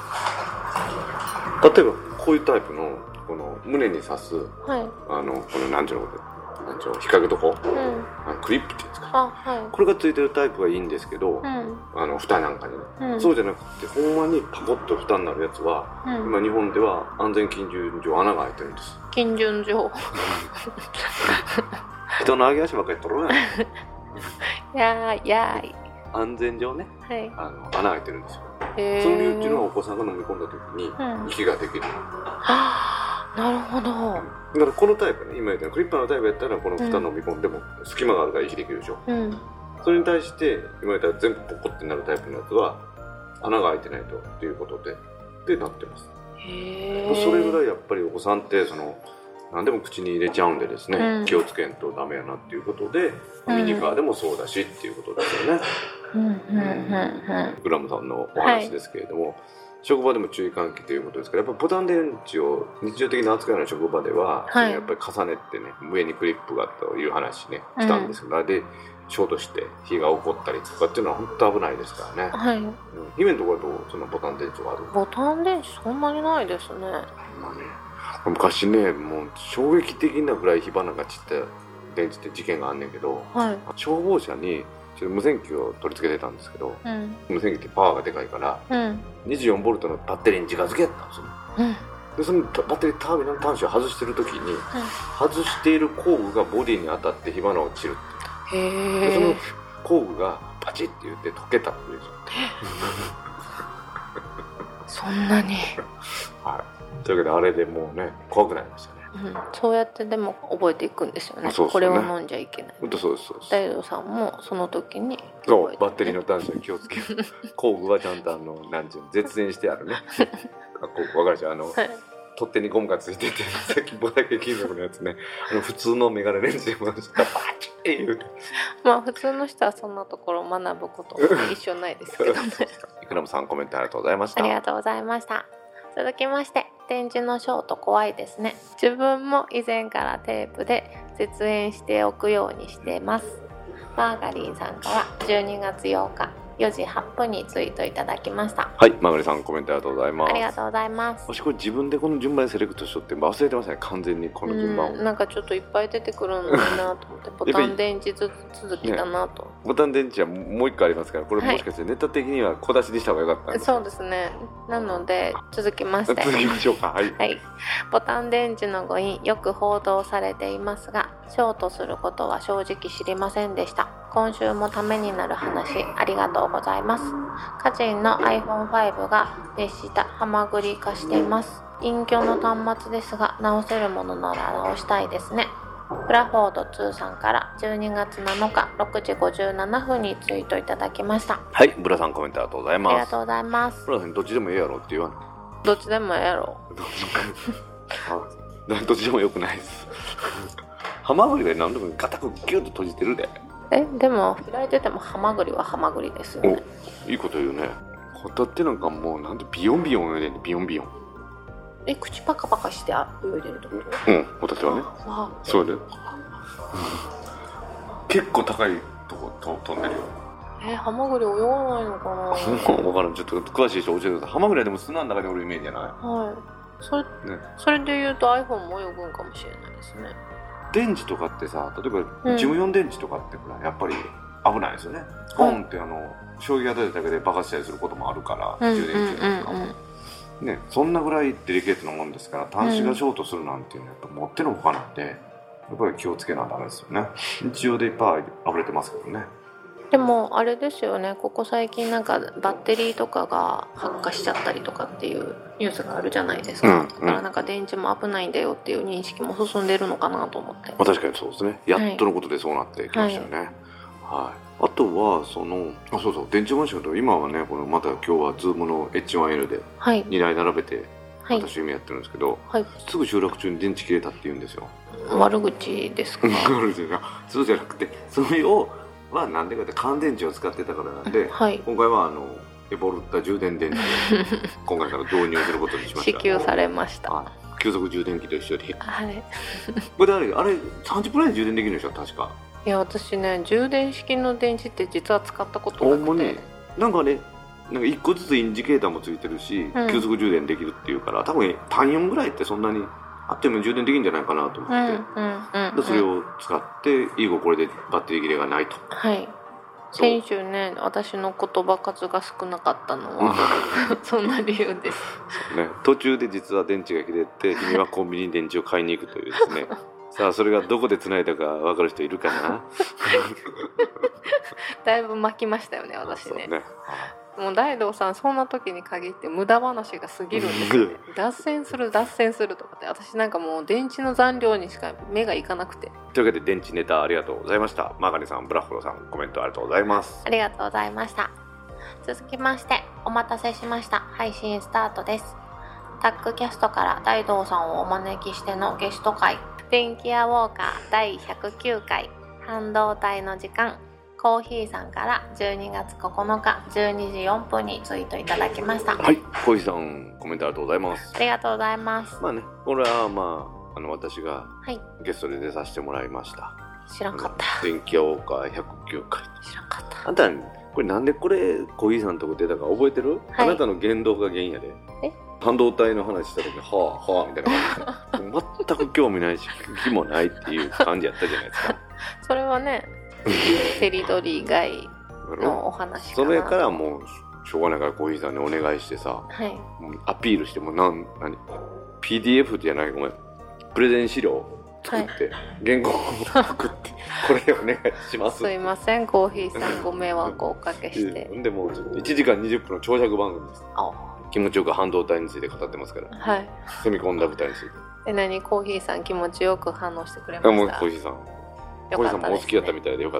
例えばこういうタイプのこの胸に刺す、はい、あのこのなんちゅうのなんちゅうの引っ掛けとこ、うん、あのクリップっていうんですか、あ、はい、これがついてるタイプはいいんですけど、うん、あの蓋なんかにね、うん、そうじゃなくてほんまにパコッと蓋になるやつは、うん、今日本では安全基準上穴が開いてるんです。 基準上人の上げ足ばっかり取るなやーやーい安全上ね、はい、あの穴開いてるんですよ。その理由っていうのはお子さんが飲み込んだ時に息ができる、うん、はぁ、なるほど。 だからこのタイプね、今言ったクリッパーのタイプやったらこの蓋飲み込んでも隙間があるから息できるでしょ、うん、それに対して今言ったら全部ポコってなるタイプのやつは穴が開いてないとっていうことででなってます。へー。それぐらいやっぱりお子さんってその何でも口に入れちゃうんでですね、うん、気をつけんとダメやなっていうことで、うん、ミニカーでもそうだしっていうことですよね。 うんうんうんうん、 グラムさんのお話ですけれども、はい、職場でも注意喚起ということですから、やっぱボタン電池を日常的な扱いの職場では、はい、そのやっぱり重ねてね、上にクリップがという話ねしたんですけど、うん、でショートして火が起こったりとかっていうのは本当危ないですからね。はい。うん、姫のところだとそのボタン電池はある？ ボタン電池そんなにないですね。 まあね、昔ね、もう衝撃的なぐらい火花が散った電池って事件があんねんけど、はい、消防車にちょっと無線機を取り付けてたんですけど、うん、無線機ってパワーがでかいから、うん、にじゅうよんボルトのバッテリーに直付けやったんですよ、うん、でそのバッテリーターミナル端子を外してる時に、うん、外している工具がボディに当たって火花が落ちるっていう。へー。でその工具がパチッって言って溶けたっていうそんなにはい、というわけであれでもうね怖くなりましたね。 うん、そうやってでも覚えていくんですよね。そうそうね、これを飲んじゃいけない。 本当そうですそうです。 大道さんもその時に、ね、 そうバッテリーの端子に気をつける工具はちゃんとあの何ていうの絶縁してあるね分かるでしょ、あの、はい、取っ手にゴムがついてて先っぽだけ金属のやつね、あの普通のメガネレンズでもバチッていうまあ普通の人はそんなところを学ぶことも一緒ないですけどねイクラムさんコメントありがとうございました。 ありがとうございました。続きまして、電池のショート怖いですね。自分も以前からテープで絶縁しておくようにしています。マーガリンさんからじゅうにがつようかよじはっぷんにツイートいただきました。 はい、マーガリンさんコメントありがとうございます。 ありがとうございます。 もしこれ自分でこの順番でセレクトしとって忘れてましたね、完全にこの順番を。 うん、なんかちょっといっぱい出てくるのになと思ってボタン電池続きだなと、ね、 ボタン電池はもう一個ありますから、これもしかしてネタ的には小出しにした方がよかったんですか、 はい、そうですね。なので続きまして続きましょうか。はい、 はい、ボタン電池の誤飲よく報道されていますが、ショートすることは正直知りませんでした。今週もためになる話ありがとうございます。家賃の アイフォンファイブ が熱したハマグリ化しています。隠居の端末ですが直せるものなら直したいですね。ブラフォードツーさんからじゅうにがつなのかろくじごじゅうななふんにツイートいただきました。 はい、ブラさんコメントありがとうございます。 ありがとうございます。 ブラさんどっちでもええやろって言わない？ どっちでもええやろどっちでもよくないですハマグリで何でもガタクギュッと閉じてるで。 え、でも開いててもハマグリはハマグリですよね。 お、いいこと言うね。ホタテなんかもうなんでビヨンビヨン泳いでんね、ビヨンビヨン。 え、口パカパカして泳いでるってこと？ うん、ホタテはね。そうで、うん、結構高いとこと飛んでるよ。 えー、ハマグリ泳がないのかな分からん、ちょっと詳しい人教えてください。ハマグリはでも砂の中におるイメージじゃない？ はい、それ、ね、それで言うと アイフォン も泳ぐんかもしれないですね。 電池とかってさ、例えば事務用電池とかってやっぱり危ないですよね。ポンってあの衝撃が出ただけで爆発したりすることもあるから、うん、充電中とかも、うんうんうん、ね、そんなぐらいデリケートなもんですから、端子がショートするなんていうのはやっぱ持ってのほかなんで、やっぱり気をつけなダメですよね。日常でいっぱい溢れてますけどね。 でもあれですよね、ここ最近なんかバッテリーとかが発火しちゃったりとかっていうニュースがあるじゃないですか、うんうん、だからなんか電池も危ないんだよっていう認識も進んでるのかなと思って。 まあ、確かにそうですね。やっとのことでそうなってきましたよね。はい、はい、あとはそのあそうそう電池話だと今はね、このまた今日は Zoom の エイチワンエル でにだい並べて私今やってるんですけど、はい、すぐ収録中に電池切れたって言うんですよ。 悪口ですか？ 悪口じゃそうじゃなくて、それをはなんでかって乾電池を使ってたからなんで、はい、今回はあのエボルタ充電電池を今回から導入することにしました。 支給されました。 あ、急速充電器と一緒で、 はい、 これあれあれさんじゅっぷんぐらいで充電できるんでしょ確か。 いや私ね、充電式の電池って実は使ったことなくて。ほんまになんかね、なんかいっこずつインジケーターもついてるし、うん、急速充電できるっていうから、多分単よんぐらいってそんなにあっても充電できるんじゃないかなと思って、うんうんうんうん、それを使って以後これでバッテリー切れがないと。はい、先週ね、私の言葉数が少なかったのはそんな理由です。そうね、途中で実は電池が切れて、君はコンビニに電池を買いに行くというですねさあそれがどこで繋いだか分かる人いるかなだいぶ巻きましたよね私ね。ね、もう大道さんそんな時に限って無駄話が過ぎるんですよね脱線する脱線するとかって、私なんかもう電池の残量にしか目がいかなくて。というわけで電池ネタありがとうございました。マーガリさん、ブラッフロさん、コメントありがとうございます。ありがとうございました。続きましてお待たせしました、配信スタートです。タッグキャストから大道さんをお招きしてのゲスト会、電気屋ウォーカーだいひゃくきゅうかい半導体の時間コーヒーさんからじゅうにがつここのかじゅうにじよんぷんにツイートいただきました。 はい、コーヒーさんコメントありがとうございます。 ありがとうございます。 まあね、これはまああの私がゲストで出させてもらいました、はい、知らんかった。 勉強会ひゃくきゅうかい。 知らんかった。 あんたこれなんでこれコーヒーさんとこ出たか覚えてる？はい、あなたの言動が原因やで。え？半導体の話した時にはあはあみたいな感じで全く興味ないし気もないっていう感じやったじゃないですか。 それはねテリトリー外のお話かな。 それからもうしょうがないからコーヒーさんにお願いしてさ、 はい、 もうアピールしてもなん何 ピーディーエフ じゃないごめんプレゼン資料作って、はい、原稿を作ってこれお願いします。 すいませんコーヒーさんご迷惑をおかけしてでもうちょっといちじかんにじゅっぷんの長尺番組です。あ気持ちよく半導体について語ってますから、 はい、 セミコンダクターについて。 え何コーヒーさん気持ちよく反応してくれました？ もうコーヒーさんコーヒーさんもお好きやったみたいでよかった。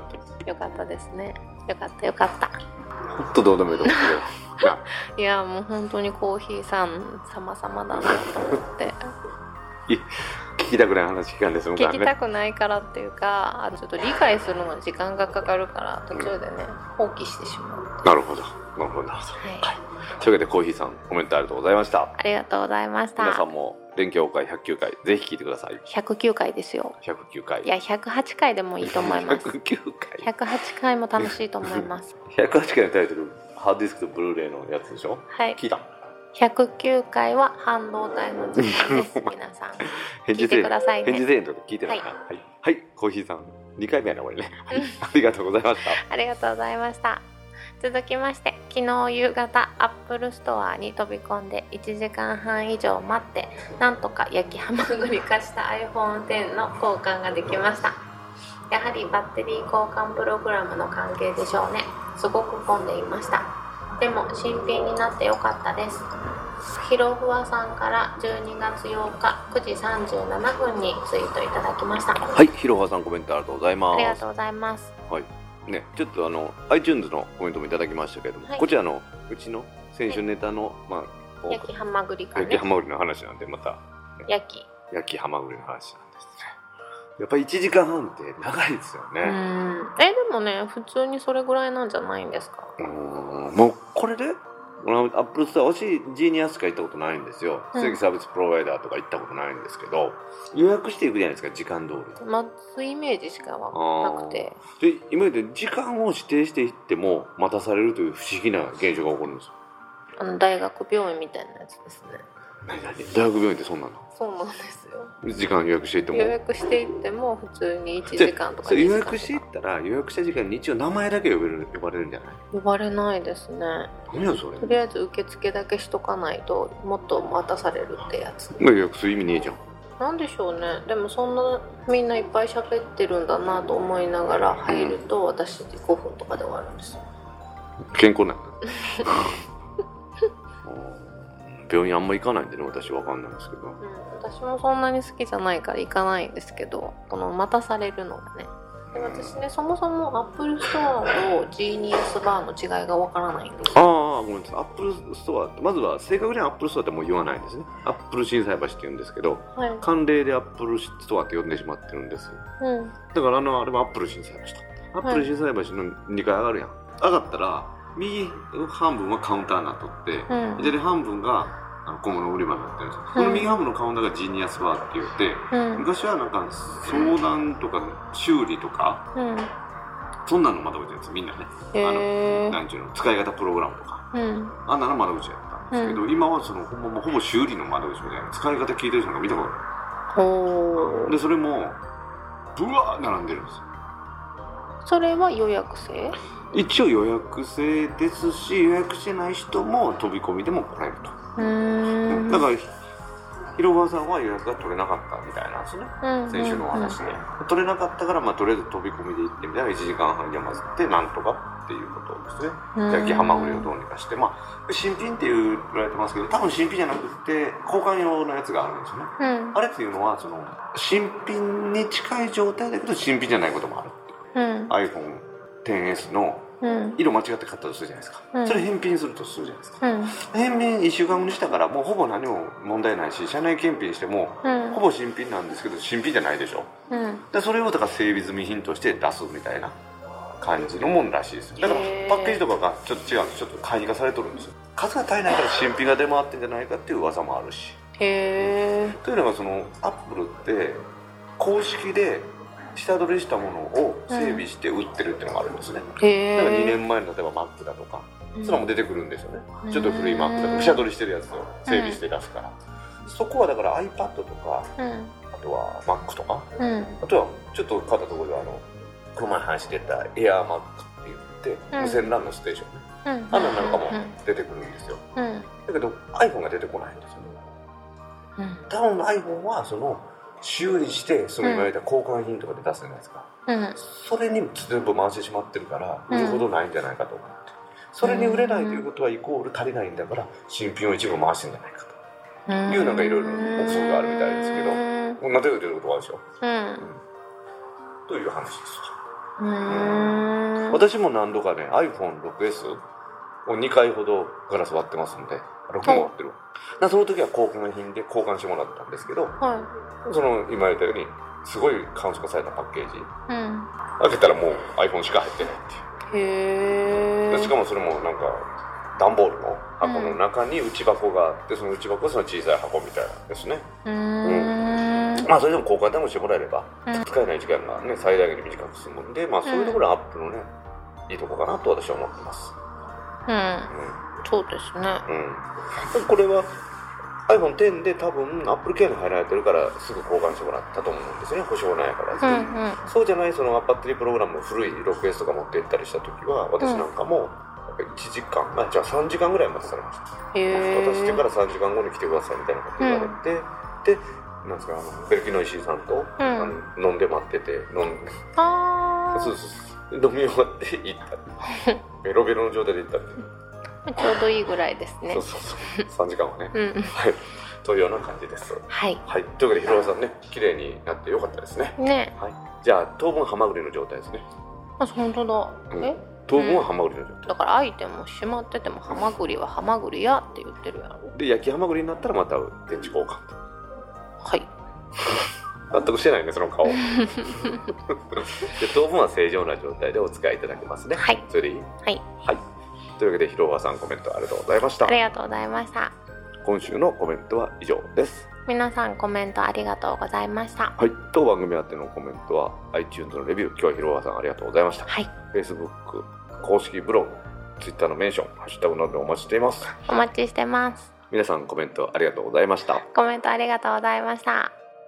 よかったですね。よかったよかった。 ほんとどうでもいいと思うけどいやもう本当にコーヒーさん様々だなと思ってい聞きたくない話聞かんですもんからね。 聞きたくないからっていうかちょっと理解するのに時間がかかるから途中でね、うん、放棄してしまう。 なるほどなるほどなるほど、はいはい、というわけでコーヒーさんコメントありがとうございました。 ありがとうございました。 皆さんも勉強会ひゃくきゅうかいぜひ聞いてください。 ひゃくきゅうかいですよ。 ひゃくきゅうかい。 いやひゃくはちかいでもいいと思います。 ひゃくきゅうかいひゃくはちかいも楽しいと思いますひゃくはちかいのタイトルハードディスクとブルーレイのやつでしょ。 はい、 聞いた。 ひゃくきゅうかいは半導体の時間です皆さん聞いてくださいね。 返事せえんとか聞いてないか、はいはいはい、コーヒーさんにかいめやなこれね、はい、ありがとうございましたありがとうございました。続きまして昨日夕方アップルストアに飛び込んでいちじかんはん以上待ってなんとか焼きハマグリ化した アイフォンテン の交換ができました。やはりバッテリー交換プログラムの関係でしょうね。すごく混んでいました。でも新品になってよかったです。ひろふわさんからじゅうにがつようかくじさんじゅうななふんにツイートいただきました。 はい、ひろふわさんコメントありがとうございます。 ありがとうございます。 はいね、ちょっとあの iTunes のコメントもいただきましたけれども、はい、こちらのうちの先週ネタの、はい、まあ、焼きハマグリかね。 焼きハマグリの話なんでまた、ね、 焼き焼きハマグリの話なんですね。やっぱりいちじかんはんって長いですよね。 うんえでもね普通にそれぐらいなんじゃないんですか。 うーんもうこれでアップルストア私ジーニアしか行ったことないんですよ。正規サービスプロバイダーとか行ったことないんですけど、予約していくじゃないですか時間通り。 待つイメージしかなくてで今まで時間を指定していっても待たされるという不思議な現象が起こるんですよ。 あの大学病院みたいなやつですね。 何何大学病院ってそんなの？そうなんですよ。 時間予約していっても予約していっても普通にいちじかんとか予約していったら予約した時間に一応名前だけ呼べる呼ばれるんじゃない？ 呼ばれないですね。 何やそれ。 とりあえず受付だけしとかないともっと待たされるってやつ。 予約する意味ねえじゃん。 なんでしょうね。でもそんなみんないっぱい喋ってるんだなと思いながら入ると、うん、私ごふんとかで終わるんですよ。 健康なんだ病院あんま行かないんでね私わかんないですけど、うん、 私もそんなに好きじゃないから行かないんですけどこの待たされるのがねで私ねそもそもアップルストアとジーニアスバーの違いがわからないんですよ。 ああごめんなさい。アップルストアってまずは正確にはアップルストアってもう言わないんですね。アップル心斎橋って言うんですけど、はい、慣例でアップルストアって呼んでしまってるんです、うん、だからあのあれもアップル心斎橋とアップル心斎橋のにかい上がるやん、はい、上がったら右半分はカウンターになっとって、うん、左半分があの小物売り場になってるんですよ、うん、この右半分のカウンターがジーニアスバーって言って、うん、昔はなんか相談とか修理とか、うん、そんなの窓口ですみんなね、あのなんちゅうの使い方プログラムとか、うん、あんなの窓口やったんですけど、うん、今はそのほぼほぼ修理の窓口みたいな使い方聞いてる人が見たことない。でそれもブワー並んでるんですよ。 それは予約制？ 一応予約制ですし予約してない人も飛び込みでも来れると。うーんだから広川さんは予約が取れなかったみたいなんですね、うん、先週のお話で、うん、取れなかったから、まあ、とりあえず飛び込みで行ってみたらいちじかんはんに混ぜてなんとかっていうことですね。焼きハマグリをどうにかして、まあ、新品って言われてますけど多分新品じゃなくて交換用のやつがあるんですよね、うん、あれっていうのはその新品に近い状態だけど新品じゃないこともあるっていう、うん、アイフォンテンエス の色間違って買ったとするじゃないですか、うん、それ返品するとするじゃないですか、うん、返品いっしゅうかんごにしたからもうほぼ何も問題ないし社内検品しても、うん、ほぼ新品なんですけど新品じゃないでしょ、うん、でそれをだから整備済み品として出すみたいな感じのもんらしいですよ。だからパッケージとかがちょっと違うんです。ちょっと簡易化されてるんですよ。数が足りないから新品が出回ってんじゃないかっていう噂もあるし。 へー。 というのがそのアップルって公式で下取りしたものを整備して売ってるっていうのがあるんですね、うん、へー。だからにねんまえの例えば Mac だとか、うん、それも出てくるんですよね、うん、ちょっと古い Mac だとか下取りしてるやつを整備して出すから、うん、そこはだから iPad とか、うん、あとは Mac とか、うん、あとはちょっと変わったところであのこの前話してた AirMac って言って、うん、無線 ラン のステーションね、うん、あんなんなんかも出てくるんですよ、うん、だけど iPhone が出てこないんですよね、うん、多分 iPhone はその修理してその言われた交換品とかで出すじゃないですか、うん、それに全部回してしまってるから売るほどないんじゃないかと思って、それに売れないということはイコール足りないんだから新品を一部回してるんじゃないかというなんかいろいろ憶測があるみたいですけど、こんな手が出ることがあるでしょ、うんうん、という話です。うーん、私も何度かね アイフォンシックスエス をにかいほどガラス割ってますんで、ろくも割ってる、だその時は交換品で交換してもらったんですけど、はい、その今言ったようにすごい簡素化されたパッケージ、うん、開けたらもう iPhone しか入ってないっていう。へー。しかもそれもなんか段ボールの箱の中に内箱があって、うん、その内箱はその小さい箱みたいなんですね。うーん、うん、まあそれでも交換でもしてもらえれば、うん、使えない時間がね最大限に短く済むんで、まあそういうところはアップルのね、うん、いいとこかなと私は思ってます。うん、うん、そうですね。うん、これは アイフォンテン で多分 Apple Care に入られてるからすぐ交換してもらったと思うんですね、保証ないから、うんうん、そうじゃないそのバッテリープログラムの古い シックスエス とか持って行ったりした時は私なんかもいちじかん、まあ、じゃあさんじかんぐらい待たされました。渡してからさんじかんごに来てくださいみたいなこと言われて、うん、でなんですか、あのベルキの石井さんと、うん、あの飲んで待ってて飲んで、あそうそうそう飲み終わって行ったベロベロの状態で行ったってちょうどいいぐらいですね。 そうそうそうさんじかんはね、うん、はいというような感じです。はい、はい、というわけでひろわさんね綺麗になってよかったですね。ね、はい、じゃあ当分ハマグリの状態ですね。 あ、本当だ、うん、え当分はハマグリの状態、うん、 だからアイテムも閉まっててもハマグリはハマグリやって言ってるやろ。 で焼きハマグリになったらまた電池交換と。はい納得してないねその顔で当分は正常な状態でお使いいただけますね。はい、それでいい？はい、はい、というわけでひろわさんコメントありがとうございました。 ありがとうございました。 今週のコメントは以上です。 皆さんコメントありがとうございました。 はい、当番組宛てのコメントは iTunes のレビュー、今日はひろわさんありがとうございました。はい、Facebook 公式ブログ、Twitter のメンション、ハッシュタグなどでお待ちしています。 お待ちしてます。 皆さんコメントありがとうございました。 コメントありがとうございました。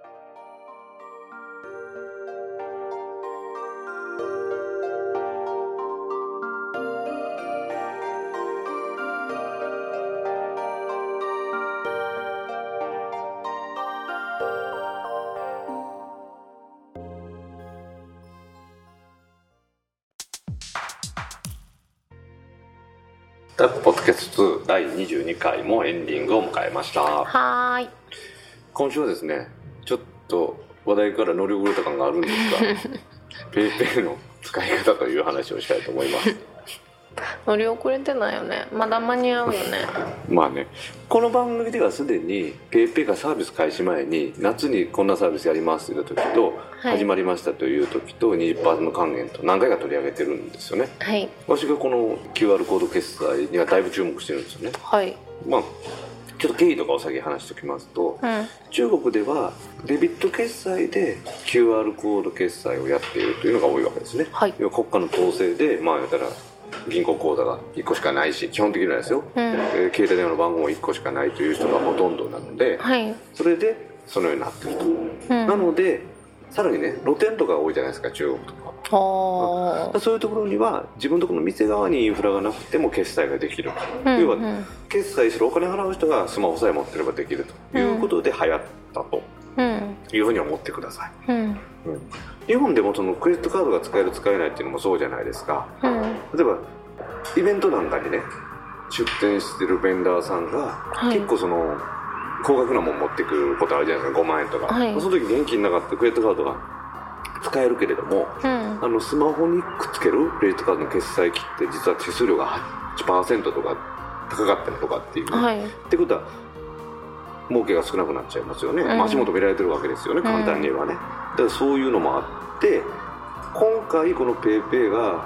タックポッドキャストツーだいにじゅうにかいもエンディングを迎えました。 はーい。 今週はですね、ちょっと話題から乗り遅れた感があるんですがペイペイの使い方という話をしたいと思います乗り遅れてないよね。まだ間に合うよねまあね、この番組ではすでにペイペイがサービス開始前に夏にこんなサービスやりますという時と、はい、始まりましたという時と にじゅっパーセント 還元と何回か取り上げてるんですよね。はい、私がこの キューアール コード決済にはだいぶ注目してるんですよね。はい、まあちょっと経緯とかを先話しておきますと、うん、中国ではデビット決済で キューアール コード決済をやっているというのが多いわけですね。はい、要は国家の統制でまあ言ったら銀行口座がいっこしかないし、基本的にはですよ、うん、えー、携帯電話の番号もいっこしかないという人がほとんどなので、はい、それでそのようになっていると、うん、なのでさらにね露店とか多いじゃないですか中国とか、うん、そういうところには自分のところの店側にインフラがなくても決済ができる、うん、要は決済するお金払う人がスマホさえ持ってればできるということで流行ったと、うん、いうふうに思ってください。うんうん、日本でもそのクレジットカードが使える使えないっていうのもそうじゃないですか。うん、例えばイベントなんかにね出店してるベンダーさんが、はい、結構その高額なもの持ってくることあるじゃないですか。ごまんえんとか、はい、その時現金なかったクレジットカードが使えるけれども、うん、あのスマホにくっつけるクレジットカードの決済機って実は手数料が はちパーセント とか高かったりとかっていう、ね、はい、ってことは儲けが少なくなっちゃいますよね。うん、まあ、足元見られてるわけですよね、簡単に言えばね。だからそういうのもあって今回この ペイペイが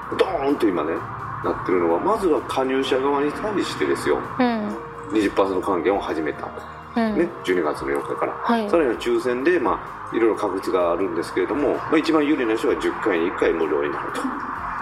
ドーンと今ねなってるのは、まずは加入者側に対してですよ、うん、にじゅっパーセント 還元を始めたと、うんね、じゅうにがつのよっかから、はい、さらには抽選で、まあ、いろいろ確率があるんですけれども、まあ、一番有利な人はじゅっかいにいっかい無料になると、は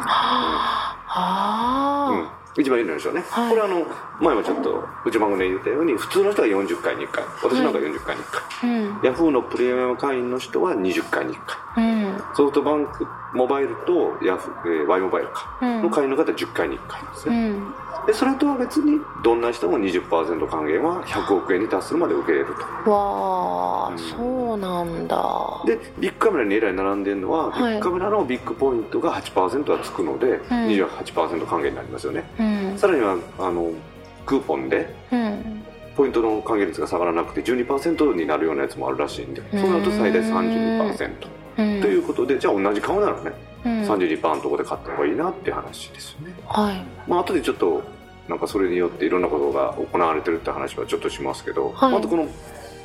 あ、うん、一番有利な人はね、はい、これはあの前もちょっと内番組で言ったように、普通の人はよんじゅっかいにいっかい、私なんかよんじゅっかいにいっかい、はい、うん、ヤフーのプレミアム会員の人はにじゅっかいにいっかい、うん、ソフトバンクモバイルとヤフー、えー、Y モバイルか、うん、の会員の方はじゅっかいにいっかいですね、うん、でそれとは別にどんな人も にじゅっパーセント 還元はひゃくおくえんに達するまで受けれると。 わー、うん、そうなんだ。 でビッグカメラにえらい並んでるのは、はい、ビッグカメラのビッグポイントが はちパーセント はつくので、うん、にじゅうはちパーセント 還元になりますよね、うん、さらにはあのクーポンで、うん、ポイントの還元率が下がらなくて じゅうにパーセント になるようなやつもあるらしいんで、そうなると最大 さんじゅうにパーセント、うん、ということで、じゃあ同じ顔ならね、うん、さんじゅうにパーセント のところで買った方がいいなって話ですよね。はい。まあ後でちょっとなんかそれによっていろんなことが行われてるって話はちょっとしますけど、はい、またこの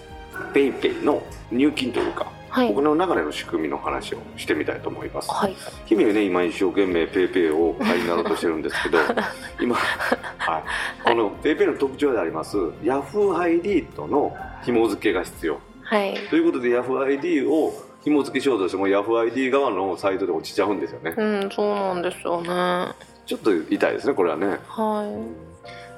PayPay の入金というか、はい、お金の流れの仕組みの話をしてみたいと思います。はい。姫はね今一生懸命 PayPay を買いになろうとしてるんですけど、今、はい、この PayPay の特徴であります Yahoo アイディー との紐付けが必要。はい。ということで Yahoo アイディー を紐付けしようとしても Yahoo アイディー 側のサイトで落ちちゃうんですよね。 うん、そうなんですよね。 ちょっと痛いですねこれはね。はい。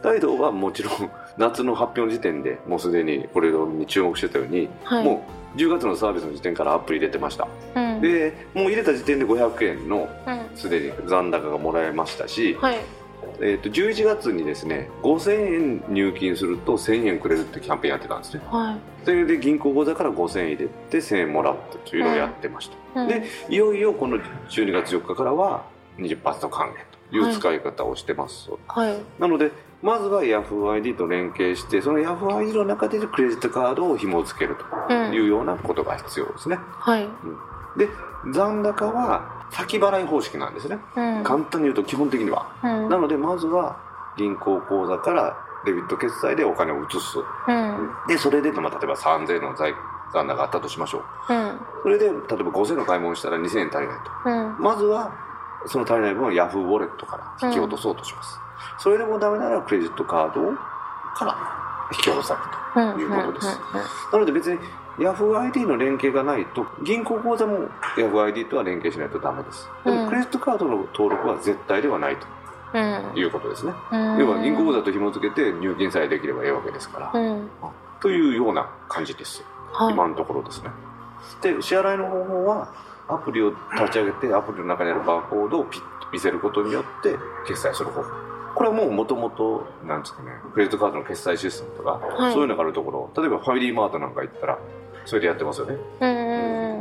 大道はもちろん夏の発表の時点でもうすでにこれに注目してたように、はい、もうじゅうがつのサービスの時点からアプリ入れてました、うん、でもう入れた時点でごひゃくえんのすでに残高がもらえましたし、はい、えー、とじゅういちがつにですねごせんえん入金するとせんえんくれるってキャンペーンやってたんですね、はい、それで銀行口座からごせんえん入れてせんえんもらったというのをやってました、うん、でいよいよこのじゅうにがつよっかからは にじゅっパーセント 還元という使い方をしてます、はい、なのでまずは Yahoo アイディー と連携してその Yahoo アイディー の中でクレジットカードを紐付けるというようなことが必要ですね、うん、はい、うん、で残高は先払い方式なんですね、うん、簡単に言うと基本的には、うん、なのでまずは銀行口座からデビット決済でお金を移す、うん、でそれで、まあ、例えばさんぜんえんの残高があったとしましょう、うん、それで例えばごせんえんの買い物したらにせんえん足りないと、うん、まずはその足りない分は Yahoo ウォレットから引き落とそうとします、うん、それでもダメならクレジットカードから引き落とされるということです、うんうんうんうん、なので別に Yahoo アイディー の連携がないと銀行口座も Yahoo アイディー とは連携しないとダメです、うん、でもクレジットカードの登録は絶対ではないということですね、うん、要は銀行口座と紐付けて入金さえできればいいわけですから、うん、というような感じです、はい、今のところですね。で支払いの方法はアプリを立ち上げてアプリの中にあるバーコードをピッと見せることによって決済する方法、これはもう元々なんですかねクレジットカードの決済システムとか、はい、そういうのがあるところ、例えばファミリーマートなんか行ったらそれでやってますよね。うん、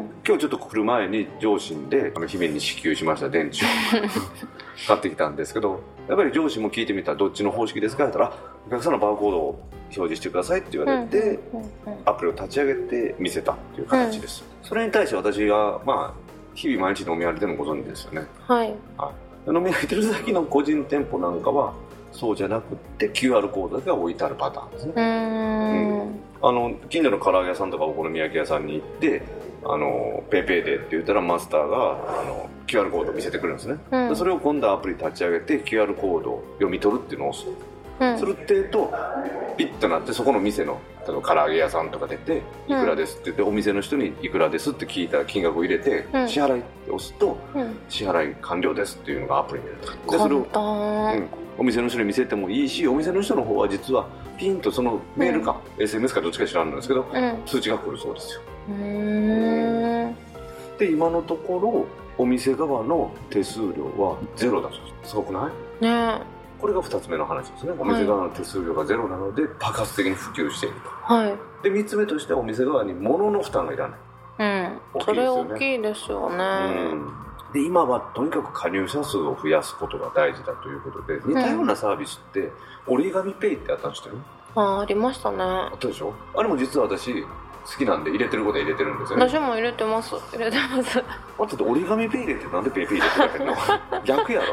今日ちょっと来る前に上信であの姫に支給しました電池を買ってきたんですけど、やっぱり上司も聞いてみたらどっちの方式ですかって言ったらお客さんのバーコードを表示してくださいって言われて、うんうんうん、アプリを立ち上げて見せたっていう形です、うん、それに対して私がまあ日々毎日飲み歩いてるのご存知ですよね、はいはい、飲み歩いてる先の個人店舗なんかはそうじゃなくて キューアール コードが置いてあるパターンですね。うーん、うん、あの近所の唐揚げ屋さんとかお好み焼き屋さんに行ってあのペイペイでって言ったらマスターがあの キューアール コードを見せてくれるんですね、うん、でそれを今度アプリ立ち上げて キューアール コードを読み取るっていうのを押す、うん、するっていうとピッとなってそこの店の唐揚げ屋さんとか出ていくらですって言って、うん、お店の人にいくらですって聞いたら金額を入れて、うん、支払いって押すと、うん、支払い完了ですっていうのがアプリに出るでそれを、うん、お店の人に見せてもいいしお店の人の方は実はピンとそのメールか、うん、エスエムエス かどっちか知らんんですけど、うん、通知が来るそうですよ。うーんで今のところお店側の手数料はゼロだそうです。すごくないね。これがふたつめの話ですね。お店側の手数料がゼロなので爆発的に普及していると、はい、でみっつめとしてお店側に物の負担がいらない、うん、大きいですよね。それ大きいですよね、うん、で今はとにかく加入者数を増やすことが大事だということで似たようなサービスって、うん、折り紙ペイってあったんですよ。あありましたね。あったでしょ。あれも実は私好きなんで入れてることは入れてるんですよね。私も入れてます入れてます。あと折り紙ペイ入れてなんでペイペイ入れてるの逆やろ、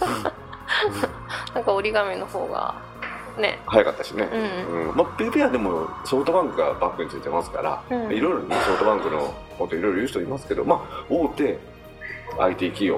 なんか折り紙の方がね早かったしね、うんうんまあ、ペイペイはでもソフトバンクがバックについてますから、うん、いろいろねソフトバンクのこといろいろ言う人いますけど、まあ、大手 アイティー 企業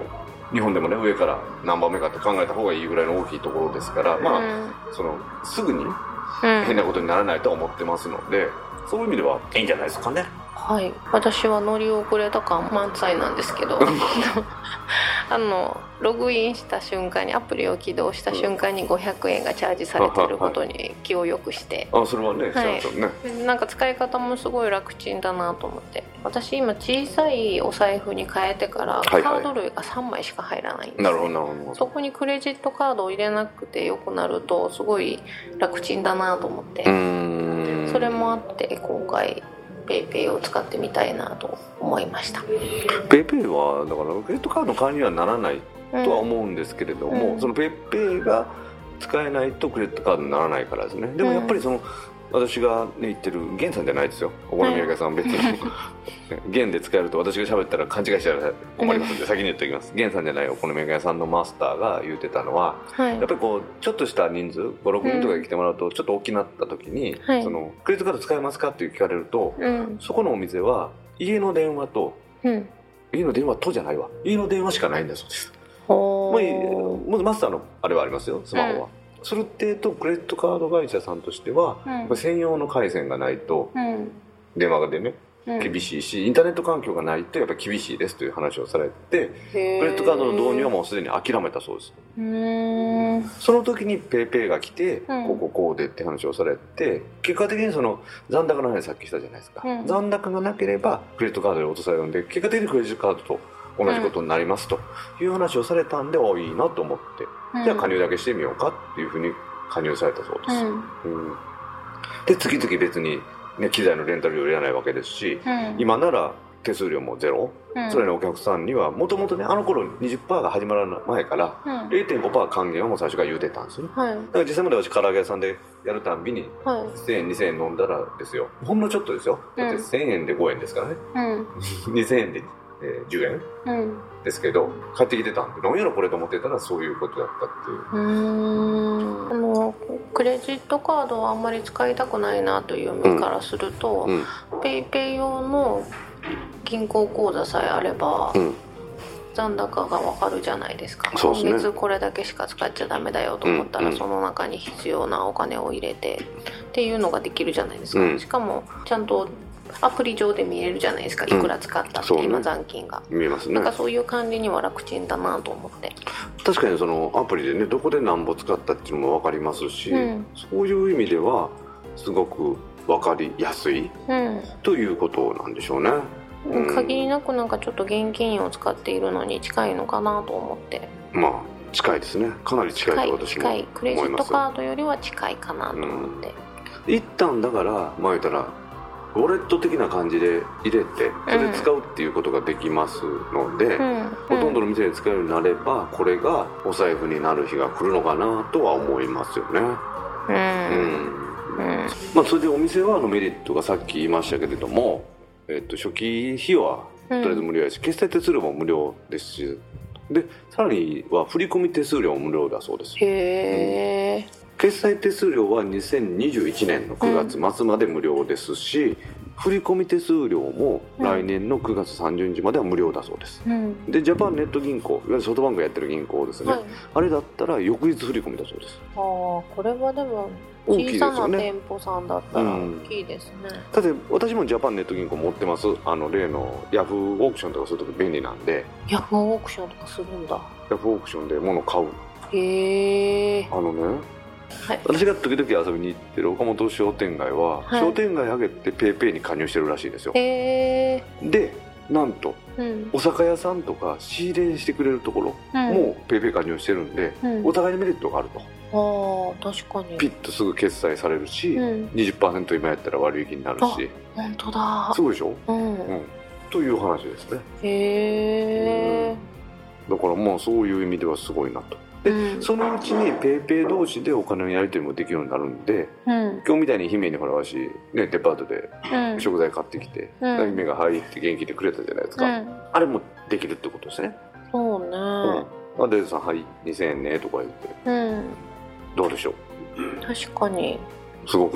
日本でもね上から何番目かって考えた方がいいぐらいの大きいところですから、まあ、うん、そのすぐに変なことにならないと思ってますので、うん、そういう意味ではいいんじゃないですかね。 はい、私は乗り遅れた感満載なんですけどあのログインした瞬間にアプリを起動した瞬間にごひゃくえんがチャージされていることに気をよくして、 あ、それはね、 はい、 ちゃんとね、 なんか使い方もすごい楽ちんだなと思って、私今小さいお財布に変えてからカード類がさんまいしか入らないんです、ね、 なるほどなるほど。 そこにクレジットカードを入れなくてよくなるとすごい楽ちんだなと思って、うーん、それもあって今回ペイペイを使ってみたいなと思いました。 ペイペイはだからクレジットカードの管理にはならないとは思うんですけれども、うん、そのペイペイが使えないとクレジットカードにならないからですね。でもやっぱりその、うん、私が、ね、言ってるゲンさんじゃないですよ、お好み焼き屋さんは別にゲンで使えると私が喋ったら勘違いしたら困りますんで先に言っておきます。ゲンさんじゃないお好み焼き屋さんのマスターが言ってたのは、はい、やっぱりこうちょっとした人数ご、ろくにんとかで来てもらうとちょっと大きくなった時に、はい、そのクレジットカード使えますかって聞かれると、うん、そこのお店は家の電話と、うん、家の電話とじゃないわ家の電話しかないんだそうです。まあ、マスターのあれはありますよ、スマホは、うん、それってとクレジットカード会社さんとしては、うん、専用の回線がないと、うん、電話が出ね、うん、厳しいしインターネット環境がないとやっぱり厳しいですという話をされて、クレジットカードの導入はもうすでに諦めたそうです。うーん、その時にペイペイが来て、うん、こうこうこうでって話をされて、結果的にその残高の話さっきしたじゃないですか、うん、残高がなければクレジットカードで落とされるんで、結果的にクレジットカードと同じことになりますという話をされたんで、うん、いいなと思って、うん、じゃあ加入だけしてみようかっていうふうに加入されたそうです、うんうん、で月々別に、ね、機材のレンタル料いらないわけですし、うん、今なら手数料もゼロ、うん、それにお客さんにはもともとねあの頃 にじゅっパーセント が始まる前から、うん、れいてんごパーセント 還元はもう最初から言うてたんですよね、はい、だから実際まで私唐揚げ屋さんでやるたんびに、はい、せんえんにせんえん飲んだらですよ、ほんのちょっとですよ、だってせんえんでごえんですからね、うん、にせんえんでえー、じゅうえん、うん、ですけど買ってきてたんで、何やろこれと思ってたらそういうことだったっていう。うーん、あのクレジットカードはあんまり使いたくないなという目からすると、うんうん、ペイペイ用の銀行口座さえあれば、うん、残高がわかるじゃないですか。 そうですね、 今月これだけしか使っちゃダメだよと思ったら、うんうん、その中に必要なお金を入れてっていうのができるじゃないですか、うん、しかもちゃんとアプリ上で見えるじゃないですか、いくら使ったって、うん、今残金が見えますね。 なんかそういう管理には楽ちんだなと思って。 確かにそのアプリでねどこで何ぼ使ったっていうのも分かりますし、うん、そういう意味ではすごく分かりやすい、うん、ということなんでしょうね、 うん、限りなくなんかちょっと現金を使っているのに近いのかなと思って。 まあ近いですね、かなり近いと私も思います。 近い、クレジットカードよりは近いかなと思って、 うん、一旦だからまあ言ったらウォレット的な感じで入れてそれで使うっていうことができますので、うん、ほとんどの店で使えるようになればこれがお財布になる日が来るのかなとは思いますよね。うん、うんうん、まあ、それでお店はのメリットがさっき言いましたけれども、えっと、初期費用はとりあえず無料やし、うん、決済手数料も無料ですし、でさらには振込手数料も無料だそうです。 へー、うん、 決済手数料はにせんにじゅういちねんのくがつ末まで無料ですし、うん、振込手数料も来年のくがつさんじゅうにちまでは無料だそうです、うん、でジャパンネット銀行、いわゆるソフトバンクがやってる銀行ですね、はい、あれだったら翌日振込だそうです。 ああ、これはでも小さな店舗さんだったら大きいですね。 だって私もジャパンネット銀行持ってます。あの例のヤフーオークションとかするとき便利なんで。 ヤフーオークションとかするんだ。 ヤフーオークションで物買う。 へえ。 あのね、はい、私が時々遊びに行ってる岡本商店街は、はい、商店街上げてペイペイに加入してるらしいですよ。へー。でなんと、うん、お酒屋さんとか仕入れしてくれるところもペイペイ加入してるんで、うん、お互いにメリットがあると。 ああ、確かに。 ピッとすぐ決済されるし、うん、にじゅっパーセント 今やったら割引になるし。 本当だ。 すごいでしょ、うんうん、という話ですね。 へえ。 だからまあそういう意味ではすごいなと。で、うん、そのうちにペイペイ同士でお金のやり取りもできるようになるんで、うん、今日みたいに姫にほらわし、ね、デパートで食材買ってきて、うん、姫が入って元気でくれたじゃないですか、うん、あれもできるってことですね。 そうね、 うん、デイズさんはいにせんえんねとか言って、うん、どうでしょう。 確かにすごくない？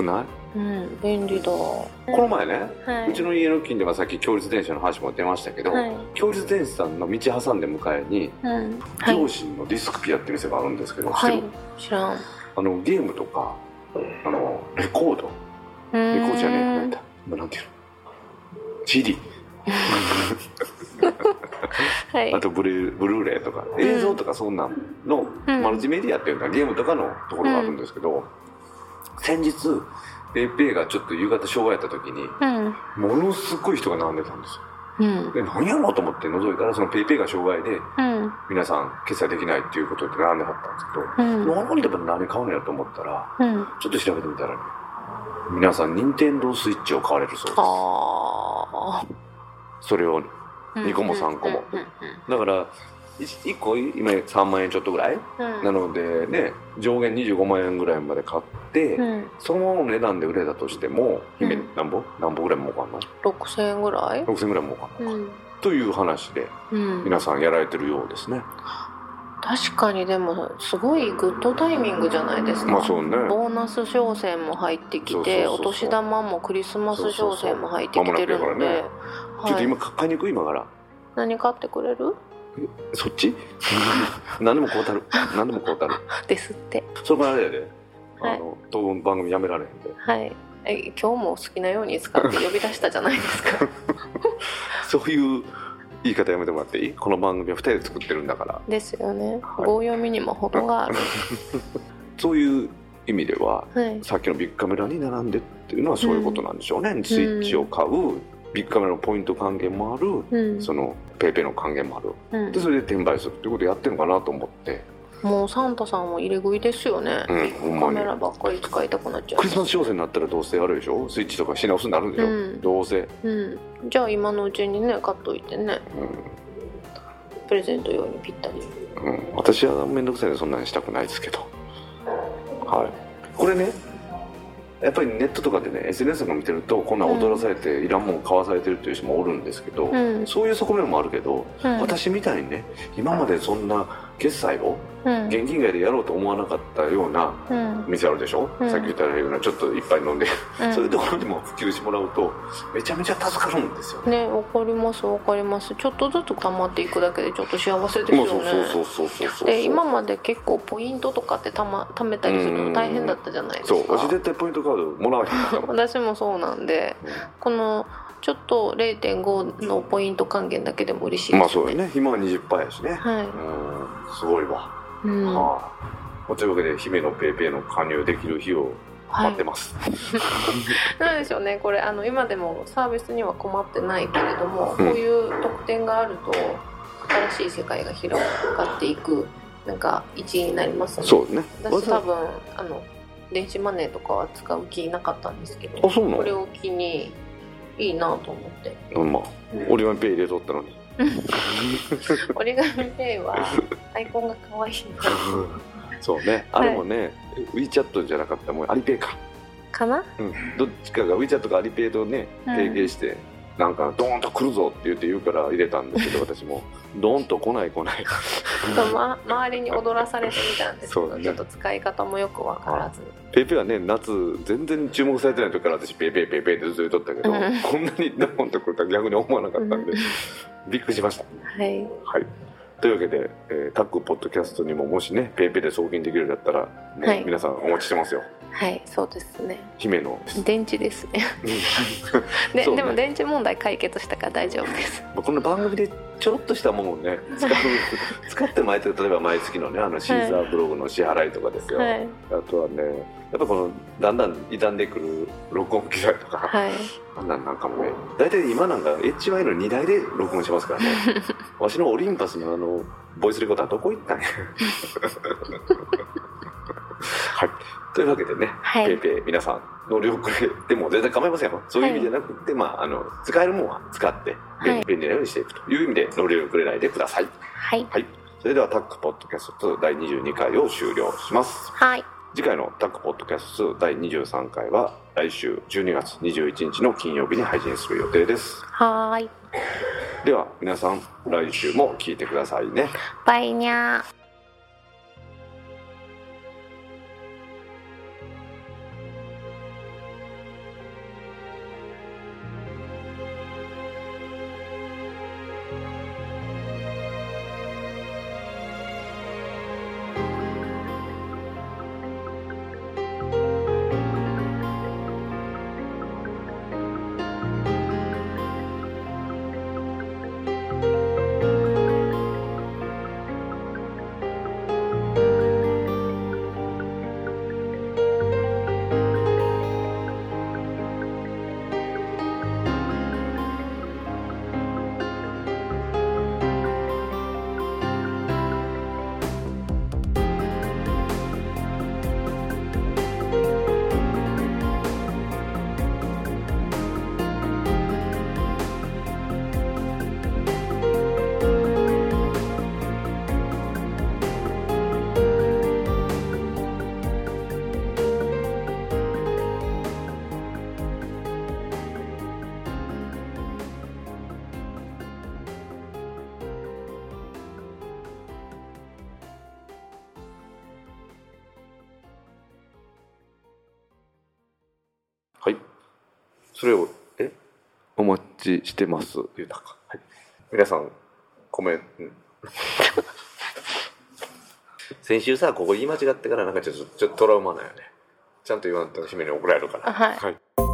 うん、便利だ。この前ね、 はい、 うちの家の近所はさっき共立電車の話も出ましたけど、はい、共立電車さんの道挟んで向かいに、うんはい、上信のディスクピアって店があるんですけど、 はい、知らん。 あのゲームとかあのレコードレコードじゃねえなんだなんていうの シーディー はい、あとブルー、ブルーレイとか映像とかそんなんのマルチメディアっていうのはゲームとかのところがあるんですけど、うん、先日ペイペイがちょっと夕方障害やった時に、うん、ものすごい人が並んでたんですよ、うん、で何やろうと思って覗いたらそのペイペイが障害で、うん、皆さん決済できないっていうことで並んではったんですけど、うん、何でも何買うのやと思ったら、うん、ちょっと調べてみたらね皆さん任天堂スイッチを買われるそうです。あそれをにこもさんこも、うんうんうん、だからいっこ今さんまんえんちょっとぐらい、うん、なのでね上限にじゅうごまんえんぐらいまで買って、うん、そのままの値段で売れたとしても姫、うん、何ぼ何ぼぐらい儲かんのろくせんえんぐらいろくせんえんぐらい儲かんのか、うん、という話で、うん、皆さんやられてるようですね。 確かにでもすごいグッドタイミングじゃないですか、 まあそうね、 ボーナス商戦も入ってきてそうそうそうそうお年玉もクリスマス商戦も入ってきてるので、ねはい、ちょっと今買いにくい今から何買ってくれる？ えそっち何でもこうたる何でもこうたるですって。 それからあれやで、はい、あの当分番組やめられへんで、 はいえ今日も好きなように使って呼び出したじゃないですかそういう言い方やめてもらっていい？この番組はふたりで作ってるんだからですよね、はい、棒読みにも程があるそういう意味では、はい、さっきのビッグカメラに並んでっていうのはそういうことなんでしょうね、うん、スイッチを買うビッグカメラのポイント還元もある、うん、そのペイペイの還元もある、うん、でそれで転売するっていうことをやってるのかなと思って。 もうサンタさんも入れ食いですよね、うん、ビッグカメラばっかり使いたくなっちゃう。 クリスマス商戦になったらどうせあるでしょ、スイッチとか品薄になるんでしょ、うん、どうせ、 うん、じゃあ今のうちにね買っといてね、うん、プレゼント用にぴったり、 うん、私は面倒くさいのでそんなにしたくないですけど、はい、これねやっぱりネットとかでね エスエヌエス とか見てるとこんな踊らされて、うん、いらんもん買わされてるっていう人もおるんですけど、うん、そういう側面もあるけど、うん、私みたいにね今までそんな決済を現金外でやろうと思わなかったような店あるでしょ、うん、さっき言ったようなちょっといっぱい飲んで、うん、そういうところにも普及してもらうとめちゃめちゃ助かるんですよね。わかりますわかります。ちょっとずつ溜まっていくだけでちょっと幸せですよね。 そうそうそうそうそう。 で今まで結構ポイントとかってたま貯めたりするの大変だったじゃないですか。 そう私絶対ポイントカードもらわへんかった私もそうなんで、うん、このちょっと れいてんご のポイント還元だけでも嬉しいですね。 まあそうよね。今は にじゅっパーセント やしね、はい、うんすごいわ、うんはあ、というわけで姫のペイペイの加入できる日を待ってます、はい、 なんでしょうねこれあの今でもサービスには困ってないけれども、うん、こういう特典があると新しい世界が広がっていくなんか一因になりますね。 そうね。 私多分あの電子マネーとかは使う気なかったんですけど、 あそうなの？ これを機にいいなと思って、 うんまあ、うん、折り紙ペイ入れとったのに折り紙ペイはアイコンが可愛いなそうねあれもね、はい、WeChat じゃなかったもうアリペイかかな、 うん、どっちかが WeChat かアリペイとね提携して、うんなんかドーンと来るぞって言って言うから入れたんですけど私もドーンと来ない来ないま、周りに踊らされてみたんですけど、ね、ちょっと使い方もよく分からずペイペイはね夏全然注目されてない時から私ペイペイペイペイってずっと言っとったけど、うん、こんなにドーンと来るとは逆に思わなかったんで、うん、びっくりしましたはい、 はい、というわけで、えー、タッグポッドキャストにももしねペイペイで送金できるんだったらもう皆さんお待ちしてますよ。 はいそうですね姫の電池ですねで, ねでも電池問題解決したから大丈夫です。 この番組でちょろっとしたものをね使う使って毎月例えば毎月のねあのシーザーブログの支払いとかですよ、はい、あとはねやっぱこのだんだん傷んでくる録音機材とか、はい、あんなんなんかもね大体今なんか エイチワイ のにだいで録音しますからねわしのオリンパスのあのボイスレコーダーどこ行ったんやはいというわけでね、はい、ペイペイ皆さん乗り遅れても全然構いませんよ。そういう意味じゃなくて、はい、まあ、あの使えるものは使って便利なようにしていくという意味で乗り遅れないでください。はい。はい、それではタックポッドキャストだいにじゅうにかいを終了します。はい。次回のタックポッドキャストだいにじゅうさんかいは来週じゅうにがつにじゅういちにちの金曜日に配信する予定です。はい。では皆さん来週も聞いてくださいね。 バイニャー。 それをえお待ちしてます言うたか、はい、皆さんコメント先週さここ言い間違ってからなんかちょっとちょっとトラウマだよね。ちゃんと言わんと姫に怒られるから。 はい、 はい